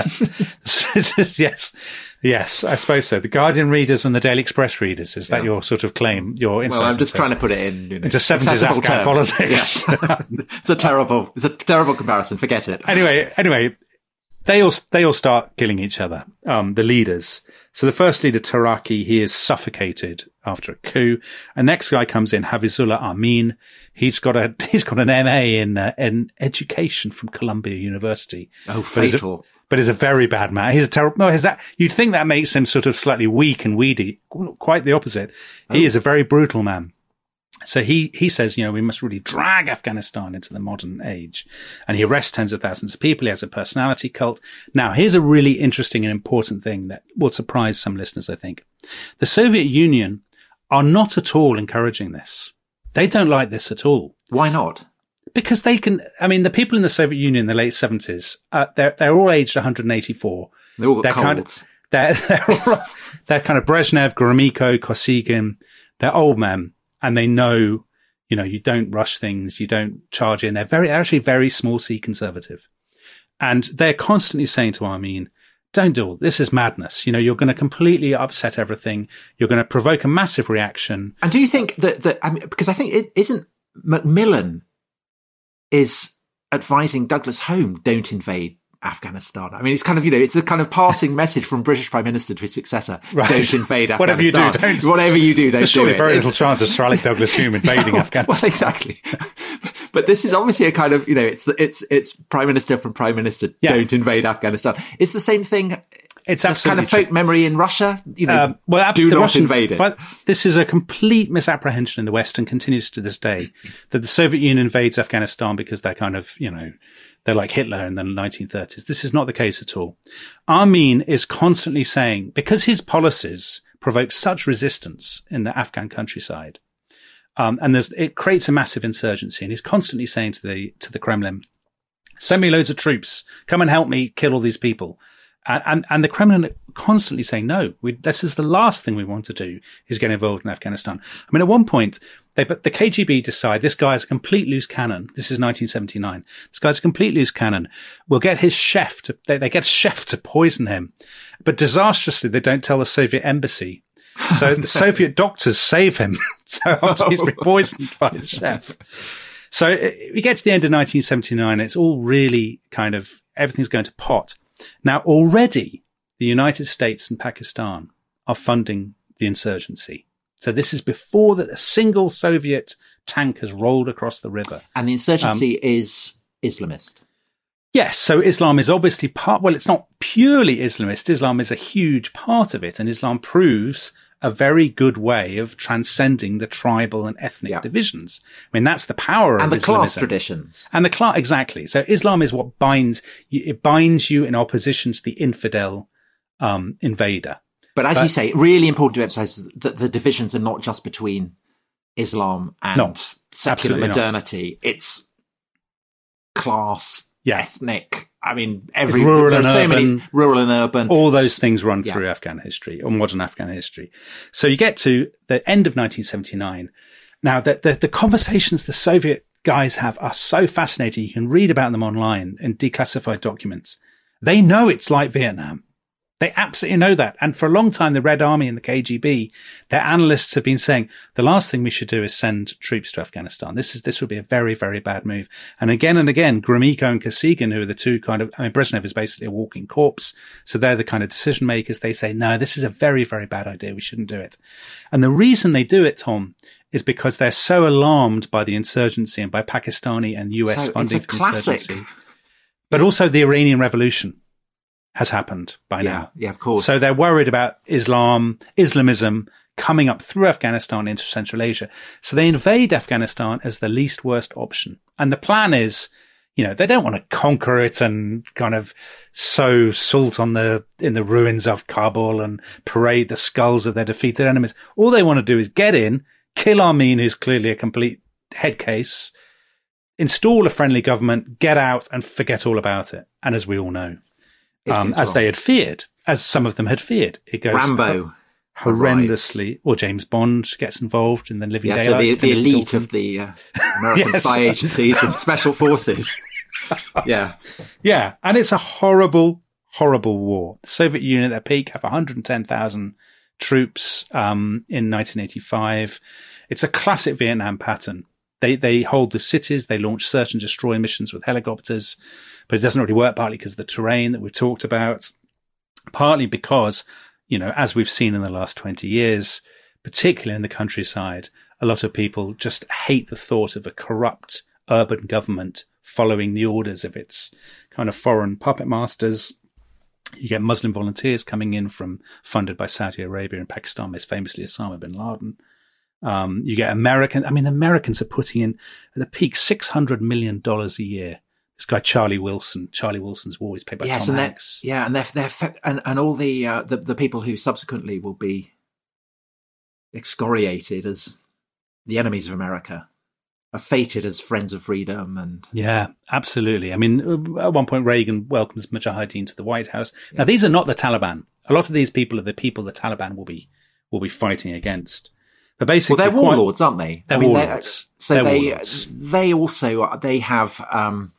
wasn't. Yes, I suppose so. The Guardian readers and the Daily Express readers, is that your sort of claim? Your insight? Well, I'm just trying to put it in into 70s Afghan politics. Yeah. It's a terrible comparison. Forget it. Anyway, they all start killing each other. The leaders. So the first leader, Taraki, he is suffocated after a coup. A next guy comes in, Hafizullah Amin. He's got an MA in education from Columbia University. Oh, fatal. But is a very bad man. He's a terrible. No, you'd think that makes him sort of slightly weak and weedy. Quite the opposite. He is a very brutal man. So he says, we must really drag Afghanistan into the modern age. And he arrests tens of thousands of people. He has a personality cult. Now, here's a really interesting and important thing that will surprise some listeners, I think. The Soviet Union are not at all encouraging this. They don't like this at all. Why not? Because the people in the Soviet Union in the late 70s, they're all aged 184. They're all got colds. They're kind of Brezhnev, Gromyko, Kosygin. They're old men. And they know, you don't rush things, you don't charge in. They're actually very small C conservative. And they're constantly saying to Amin, don't do all this is madness. You're going to completely upset everything. You're going to provoke a massive reaction. And do you think because I think it isn't Macmillan is advising Douglas Home, don't invade Afghanistan. I mean, it's kind of, it's a kind of passing message from British Prime Minister to his successor. Right. Don't invade Afghanistan. Whatever you do, don't There's do surely it. Very little chance of Sir Alec Douglas Home invading Afghanistan. Well, exactly. But this is obviously a kind of, it's Prime Minister from Prime Minister, don't invade Afghanistan. It's the same thing. It's absolutely kind of folk memory in Russia, do not invade it. But this is a complete misapprehension in the West and continues to this day that the Soviet Union invades Afghanistan because they're kind of, they're like Hitler in the 1930s. This is not the case at all. Amin is constantly saying, because his policies provoke such resistance in the Afghan countryside, and it creates a massive insurgency, and he's constantly saying to the Kremlin, send me loads of troops, come and help me kill all these people. And the Kremlin are constantly saying, no, this is the last thing we want to do is get involved in Afghanistan. I mean, at one point, the KGB decide this guy is a complete loose cannon. This is 1979. This guy's a complete loose cannon. We'll get his chef they get a chef to poison him. But disastrously, they don't tell the Soviet embassy So the Soviet doctors save him. So after he's been poisoned by the chef. So we get to the end of 1979. It's all really kind of, everything's going to pot. Now already the United States and Pakistan are funding the insurgency. So this is before that a single Soviet tank has rolled across the river. And the insurgency is Islamist. Yes. So Islam is obviously well, it's not purely Islamist. Islam is a huge part of it. And Islam proves a very good way of transcending the tribal and ethnic divisions. I mean, that's the power of and the Islamism. class traditions. And the class, exactly. So Islam is what binds you in opposition to the infidel invader. But as you say, really important to emphasize that the divisions are not just between Islam and secular modernity. Not. It's class, ethnic. I mean, rural and urban, many rural and urban. All those things run through Afghan history or modern Afghan history. So you get to the end of 1979. Now, the conversations the Soviet guys have are so fascinating. You can read about them online in declassified documents. They know it's like Vietnam. They absolutely know that. And for a long time, the Red Army and the KGB, their analysts have been saying the last thing we should do is send troops to Afghanistan. This would be a very, very bad move. And again, Gromyko and Kosygin, who are the two Brezhnev is basically a walking corpse. So they're the kind of decision makers. They say, no, this is a very, very bad idea. We shouldn't do it. And the reason they do it, Tom, is because they're so alarmed by the insurgency and by Pakistani and US funding for the insurgency. But also the Iranian Revolution has happened by now. Yeah, of course. So they're worried about Islamism coming up through Afghanistan into Central Asia. So they invade Afghanistan as the least worst option. And the plan is, they don't want to conquer it and kind of sow salt in the ruins of Kabul and parade the skulls of their defeated enemies. All they want to do is get in, kill Amin, who's clearly a complete head case, install a friendly government, get out and forget all about it. And as we all know, as they had feared, as some of them had feared. It goes Rambo horrendously, or James Bond gets involved in the Living Daylights. So the elite of the American spy agencies and special forces. Yeah. And it's a horrible, horrible war. The Soviet Union at their peak have 110,000 troops in 1985. It's a classic Vietnam pattern. They hold the cities, they launch search and destroy missions with helicopters, but it doesn't really work, partly because of the terrain that we've talked about, partly because, as we've seen in the last 20 years, particularly in the countryside, a lot of people just hate the thought of a corrupt urban government following the orders of its kind of foreign puppet masters. You get Muslim volunteers coming in funded by Saudi Arabia and Pakistan, most famously Osama bin Laden. You get the Americans are putting in at the peak $600 million a year. This guy, Charlie Wilson's war is paid by Tom Hanks. Yeah. And and all the people who subsequently will be excoriated as the enemies of America are fated as friends of freedom. And yeah, absolutely. I mean, at one point, Reagan welcomes Mujahideen to the White House. Now, these are not the Taliban. A lot of these people are the people the Taliban will be fighting against. But basically, they're warlords, aren't they? They're warlords. They also have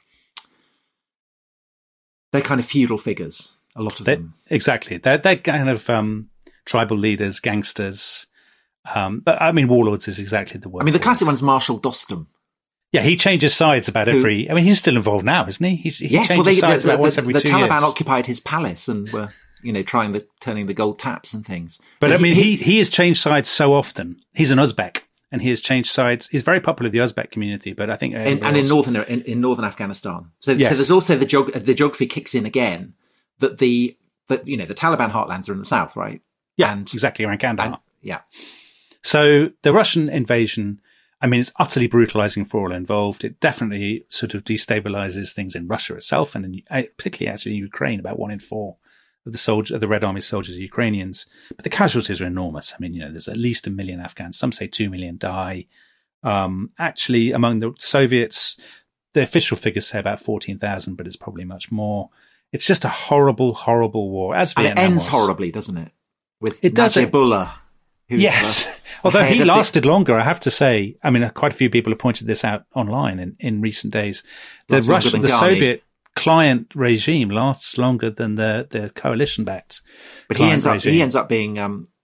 they're kind of feudal figures. A lot of them, exactly. They're kind of tribal leaders, gangsters. But I mean, warlords is exactly the word. I mean, the classic one is Marshal Dostum. Yeah, he changes sides about every. I mean, he's still involved now, isn't he? He changes sides about once every 2 years. The Taliban occupied his palace and were, turning the gold taps and things. But I mean, he has changed sides so often. He's an Uzbek, and he has changed sides. He's very popular with the Uzbek community, but I think in northern Afghanistan. So there's also the geography kicks in again that the Taliban heartlands are in the south, right? Yeah, exactly, around Kandahar. Yeah. So the Russian invasion, I mean, it's utterly brutalizing for all involved. It definitely sort of destabilizes things in Russia itself, and particularly actually in Ukraine. About 1 in 4 of the Red Army soldiers are Ukrainians, but the casualties are enormous. I mean, there's at least 1 million Afghans. Some say 2 million die. Actually, among the Soviets, the official figures say about 14,000, but it's probably much more. It's just a horrible, horrible war. And it ends horribly, doesn't it? With Najibullah. Yes. Although he lasted longer, I have to say. I mean, quite a few people have pointed this out online in recent days. The Soviet client regime lasts longer than the coalition-backed. But he ends up being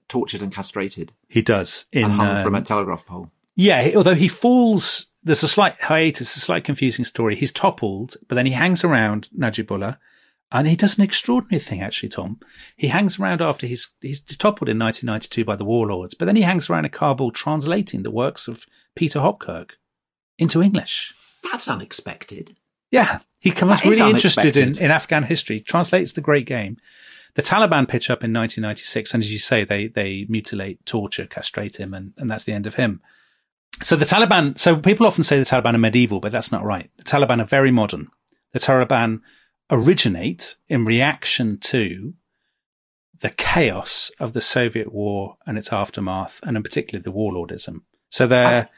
tortured and castrated He does. and hung from a telegraph pole. Yeah, although he falls, there's a slight hiatus, a slight confusing story. He's toppled, but then he hangs around Najibullah, and he does an extraordinary thing, actually, Tom. He hangs around after he's toppled in 1992 by the warlords, but then he hangs around in Kabul translating the works of Peter Hopkirk into English. That's unexpected. Yeah, he becomes That is really interested unexpected. in Afghan history, translates the Great Game. The Taliban pitch up in 1996, and as you say, they mutilate, torture, castrate him, and that's the end of him. So the Taliban, so people often say the Taliban are medieval, but that's not right. The Taliban are very modern. The Taliban originate in reaction to the chaos of the Soviet war and its aftermath, and in particular the warlordism. So they've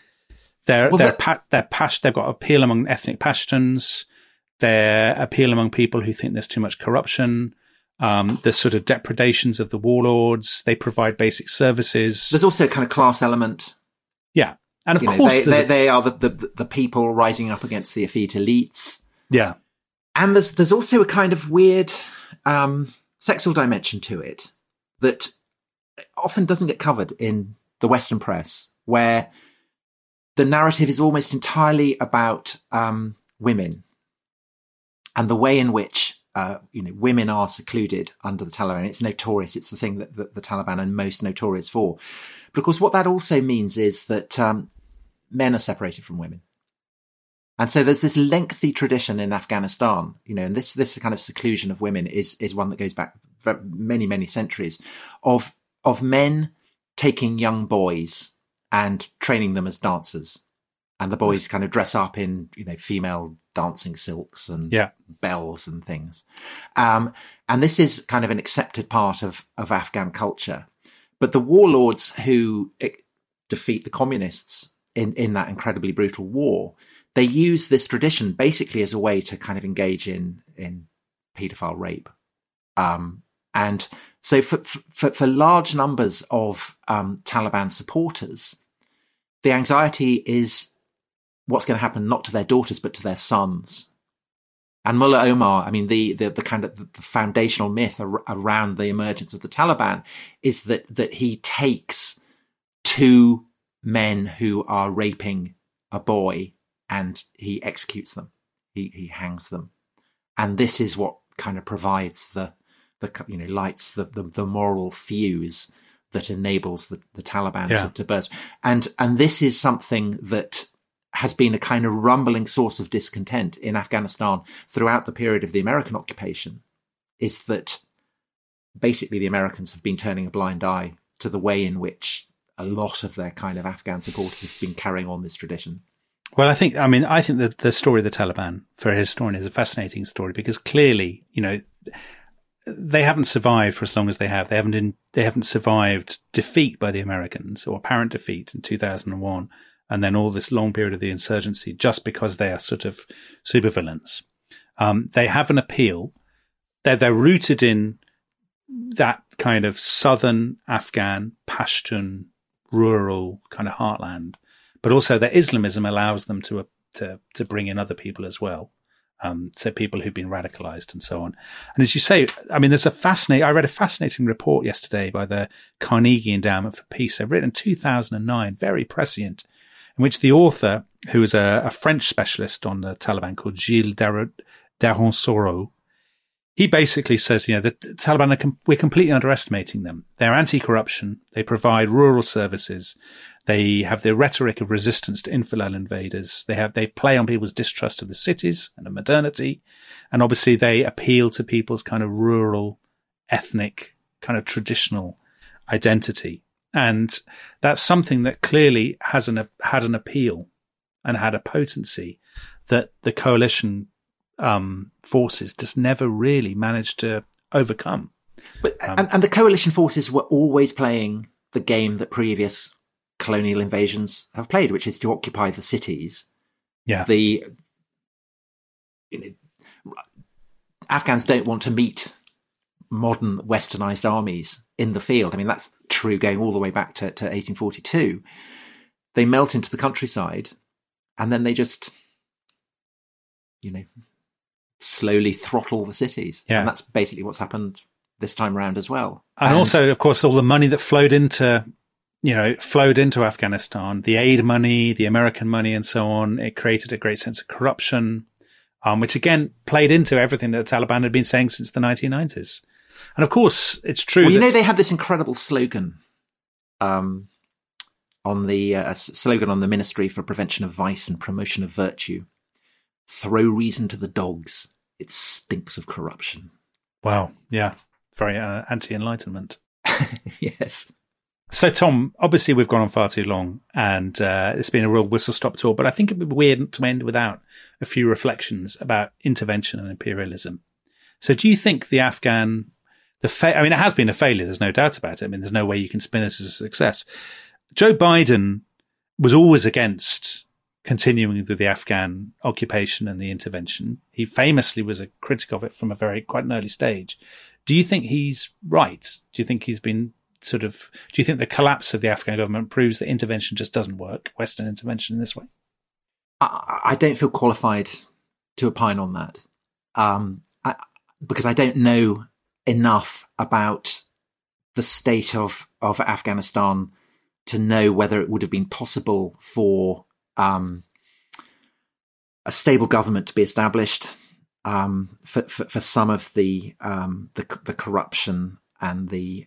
got appeal among ethnic Pashtuns. Their appeal among people who think there's too much corruption. The sort of depredations of the warlords. They provide basic services. There's also a kind of class element. Yeah. And of course, they are the people rising up against the effete elites. Yeah. And there's also a kind of weird sexual dimension to it that often doesn't get covered in the Western press, where the narrative is almost entirely about women and the way in which women are secluded under the Taliban. It's notorious. It's the thing that the Taliban are most notorious for. But of course, what that also means is that men are separated from women. And so there's this lengthy tradition in Afghanistan, and this kind of seclusion of women is one that goes back many, many centuries of men taking young boys and training them as dancers. And the boys kind of dress up in, female dancing silks and bells and things. And this is kind of an accepted part of Afghan culture. But the warlords who defeat the communists in that incredibly brutal war, they use this tradition basically as a way to kind of engage in paedophile rape. And so for large numbers of Taliban supporters, the anxiety is what's going to happen not to their daughters but to their sons. And Mullah Omar, I mean, the kind of the foundational myth around the emergence of the Taliban is that he takes two men who are raping a boy and he executes them. He hangs them. And this is what kind of provides lights the moral fuse that enables the Taliban to burst. And this is something that has been a kind of rumbling source of discontent in Afghanistan throughout the period of the American occupation, is that basically the Americans have been turning a blind eye to the way in which a lot of their kind of Afghan supporters have been carrying on this tradition. Well, I think that the story of the Taliban for a historian is a fascinating story because clearly, they haven't survived for as long as they have. They haven't survived defeat by the Americans or apparent defeat in 2001. And then all this long period of the insurgency, just because they are sort of supervillains. They have an appeal. They're rooted in that kind of southern Afghan, Pashtun, rural kind of heartland. But also their Islamism allows them to bring in other people as well. So people who've been radicalized and so on. And as you say, I mean, I read a fascinating report yesterday by the Carnegie Endowment for Peace. They've written in 2009, very prescient, in which the author, who is a French specialist on the Taliban called Gilles Daronsoro, he basically says, the Taliban, we're completely underestimating them. They're anti-corruption. They provide rural services. They have the rhetoric of resistance to infidel invaders. They play on people's distrust of the cities and of modernity. And obviously they appeal to people's kind of rural, ethnic, kind of traditional identity. And that's something that clearly had an appeal and had a potency that the coalition forces just never really managed to overcome. But and the coalition forces were always playing the game that previous colonial invasions have played, which is to occupy the cities. Yeah. Afghans don't want to meet modern westernized armies in the field. I mean, that's true going all the way back to 1842. They melt into the countryside and then they just, slowly throttle the cities. Yeah. And that's basically what's happened this time around as well. And also, of course, all the money that flowed into Afghanistan, the aid money, the American money, and so on, it created a great sense of corruption, which again played into everything that the Taliban had been saying since the 1990s. And of course, it's true. Well, they had this incredible slogan on the slogan on the Ministry for Prevention of Vice and Promotion of Virtue: "Throw reason to the dogs. It stinks of corruption." Wow. Yeah. Very anti-enlightenment. Yes. So, Tom, obviously we've gone on far too long, and it's been a real whistle-stop tour, but I think it would be weird to end without a few reflections about intervention and imperialism. So do you think the Afghan... it has been a failure, there's no doubt about it. I mean, there's no way you can spin it as a success. Joe Biden was always against continuing with the Afghan occupation and the intervention. He famously was a critic of it from quite an early stage. Do you think he's right? Do you think he's been do you think the collapse of the Afghan government proves that intervention just doesn't work, Western intervention in this way? I don't feel qualified to opine on that, because I don't know enough about the state of Afghanistan to know whether it would have been possible for a stable government to be established, for some of the corruption and the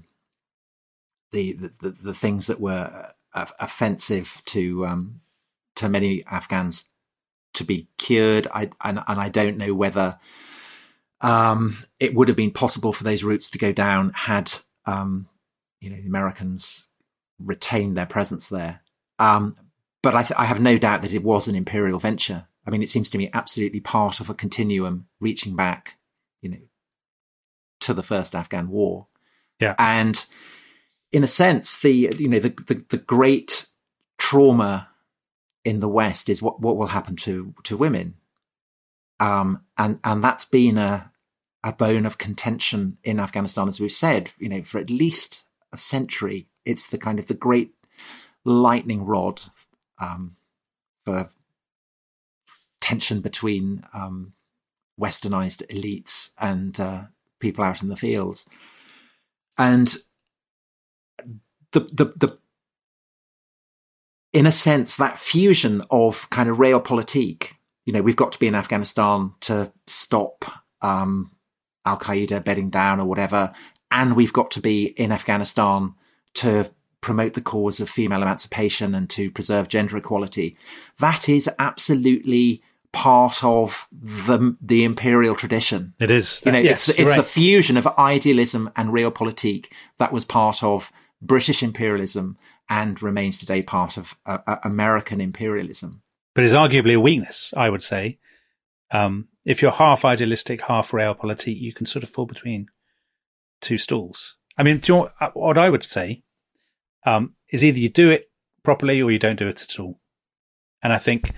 things that were offensive to many Afghans to be cured. I don't know whether it would have been possible for those routes to go down had the Americans retained their presence there. But I have no doubt that it was an imperial venture. I mean, it seems to me absolutely part of a continuum reaching back, to the first Afghan war. Yeah. And in a sense, the great trauma in the West is what will happen to women. And that's been a bone of contention in Afghanistan, as we've said, for at least a century. It's the kind of the great lightning rod for tension between westernized elites and people out in the fields. And the in a sense, that fusion of kind of realpolitik, we've got to be in Afghanistan to stop Al-Qaeda bedding down or whatever, and we've got to be in Afghanistan to promote the cause of female emancipation and to preserve gender equality. That is absolutely part of the imperial tradition. It is. It's the fusion of idealism and realpolitik that was part of British imperialism and remains today part of American imperialism. But is arguably a weakness, I would say. If you're half idealistic, half realpolitik, you can sort of fall between two stools. I mean, what I would say is either you do it properly or you don't do it at all. And I think,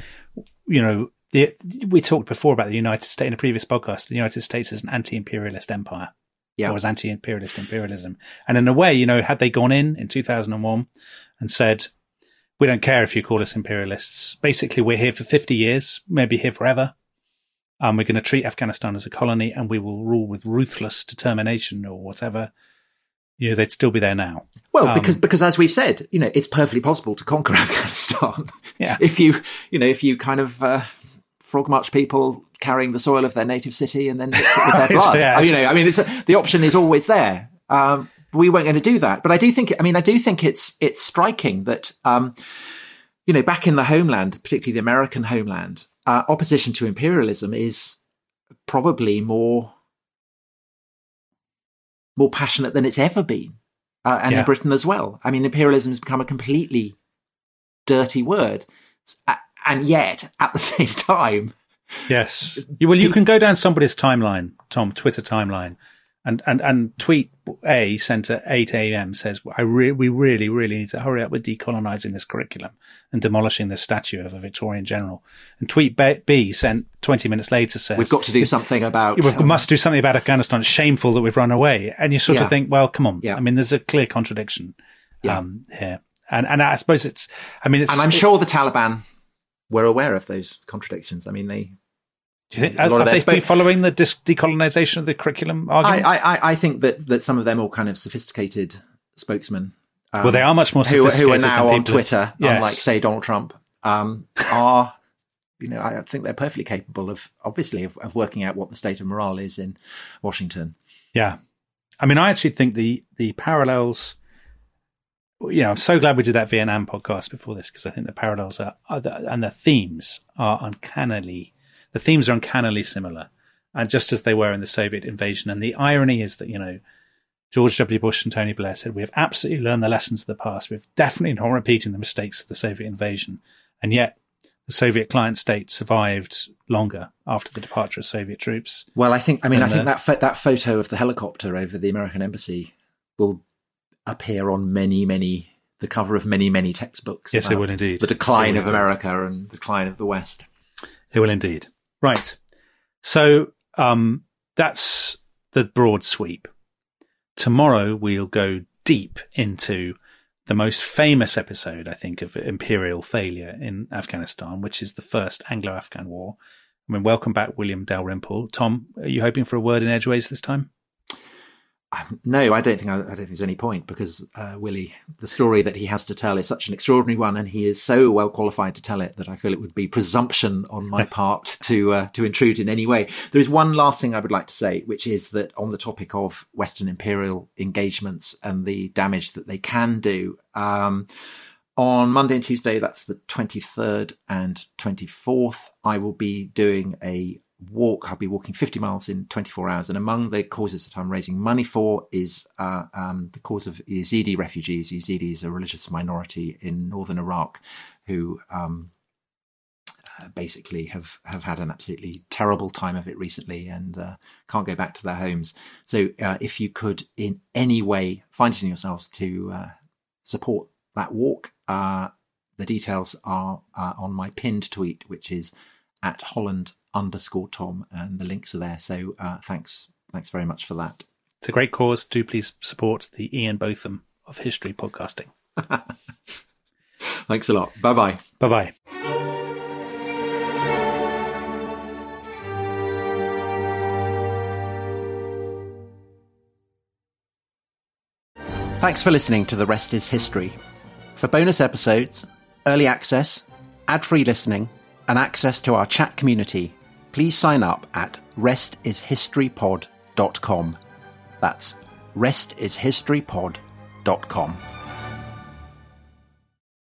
we talked before about the United States in a previous podcast. The United States is an anti-imperialist empire. Yeah. Or was anti-imperialist imperialism. And in a way, had they gone in 2001 and said, we don't care if you call us imperialists. Basically, we're here for 50 years, maybe here forever. We're going to treat Afghanistan as a colony and we will rule with ruthless determination or whatever. They'd still be there now. Well, because as we've said, it's perfectly possible to conquer Afghanistan. Yeah. If you kind of frog march people carrying the soil of their native city and then mix it with their blood. The option is always there. We weren't going to do that. But I do think it's striking that, back in the homeland, particularly the American homeland, opposition to imperialism is probably more passionate than it's ever been. In Britain as well. I mean, imperialism has become a completely dirty word. And yet, at the same time... Yes. Well, you can go down somebody's timeline, Tom, Twitter timeline, and tweet A sent at 8 a.m. says, we really, really need to hurry up with decolonizing this curriculum and demolishing this statue of a Victorian general. And tweet B sent 20 minutes later says... We've got to do something about... We must do something about Afghanistan. It's shameful that we've run away. And you sort of think, well, come on. Yeah. I mean, there's a clear contradiction here. And I suppose it's... I mean, it's... And I'm sure the Taliban were aware of those contradictions. I mean, Do you think have they been following the decolonisation of the curriculum argument? I think that some of them are kind of sophisticated spokesmen. Well, they are much more sophisticated who are now on Twitter, yes. unlike, say, Donald Trump, are, I think they're perfectly capable of, obviously, of working out what the state of morale is in Washington. Yeah. I mean, I actually think the parallels, I'm so glad we did that Vietnam podcast before this, because I think the parallels and the themes are uncannily similar, and just as they were in the Soviet invasion. And the irony is that, George W. Bush and Tony Blair said, we have absolutely learned the lessons of the past. We've definitely not repeating the mistakes of the Soviet invasion. And yet the Soviet client state survived longer after the departure of Soviet troops. Well, I think that photo of the helicopter over the American embassy will appear on the cover of many textbooks. Yes, it will indeed. The decline of America and the decline of the West. It will indeed. Right. So that's the broad sweep. Tomorrow we'll go deep into the most famous episode, I think, of imperial failure in Afghanistan, which is the first Anglo-Afghan War. I mean, welcome back, William Dalrymple. Tom, are you hoping for a word in edgeways this time? No, I don't think there's any point, because Willie, the story that he has to tell is such an extraordinary one, and he is so well qualified to tell it that I feel it would be presumption on my part to intrude in any way. There is one last thing I would like to say, which is that on the topic of Western imperial engagements and the damage that they can do, on Monday and Tuesday, that's the 23rd and 24th, I will be doing a walk. I'll be walking 50 miles in 24 hours. And among the causes that I'm raising money for is the cause of Yazidi refugees. Yazidis are a religious minority in northern Iraq who basically have had an absolutely terrible time of it recently and can't go back to their homes. So if you could in any way find it in yourselves to support that walk, the details are on my pinned tweet, which is at Holland_Tom, and the links are there. So thanks very much for that. It's a great cause. Do please support the Ian Botham of history podcasting. Thanks a lot. Bye-bye. Bye-bye. Thanks for listening to The Rest is History. For bonus episodes, early access, ad-free listening, and access to our chat community, please sign up at restishistorypod.com. That's restishistorypod.com.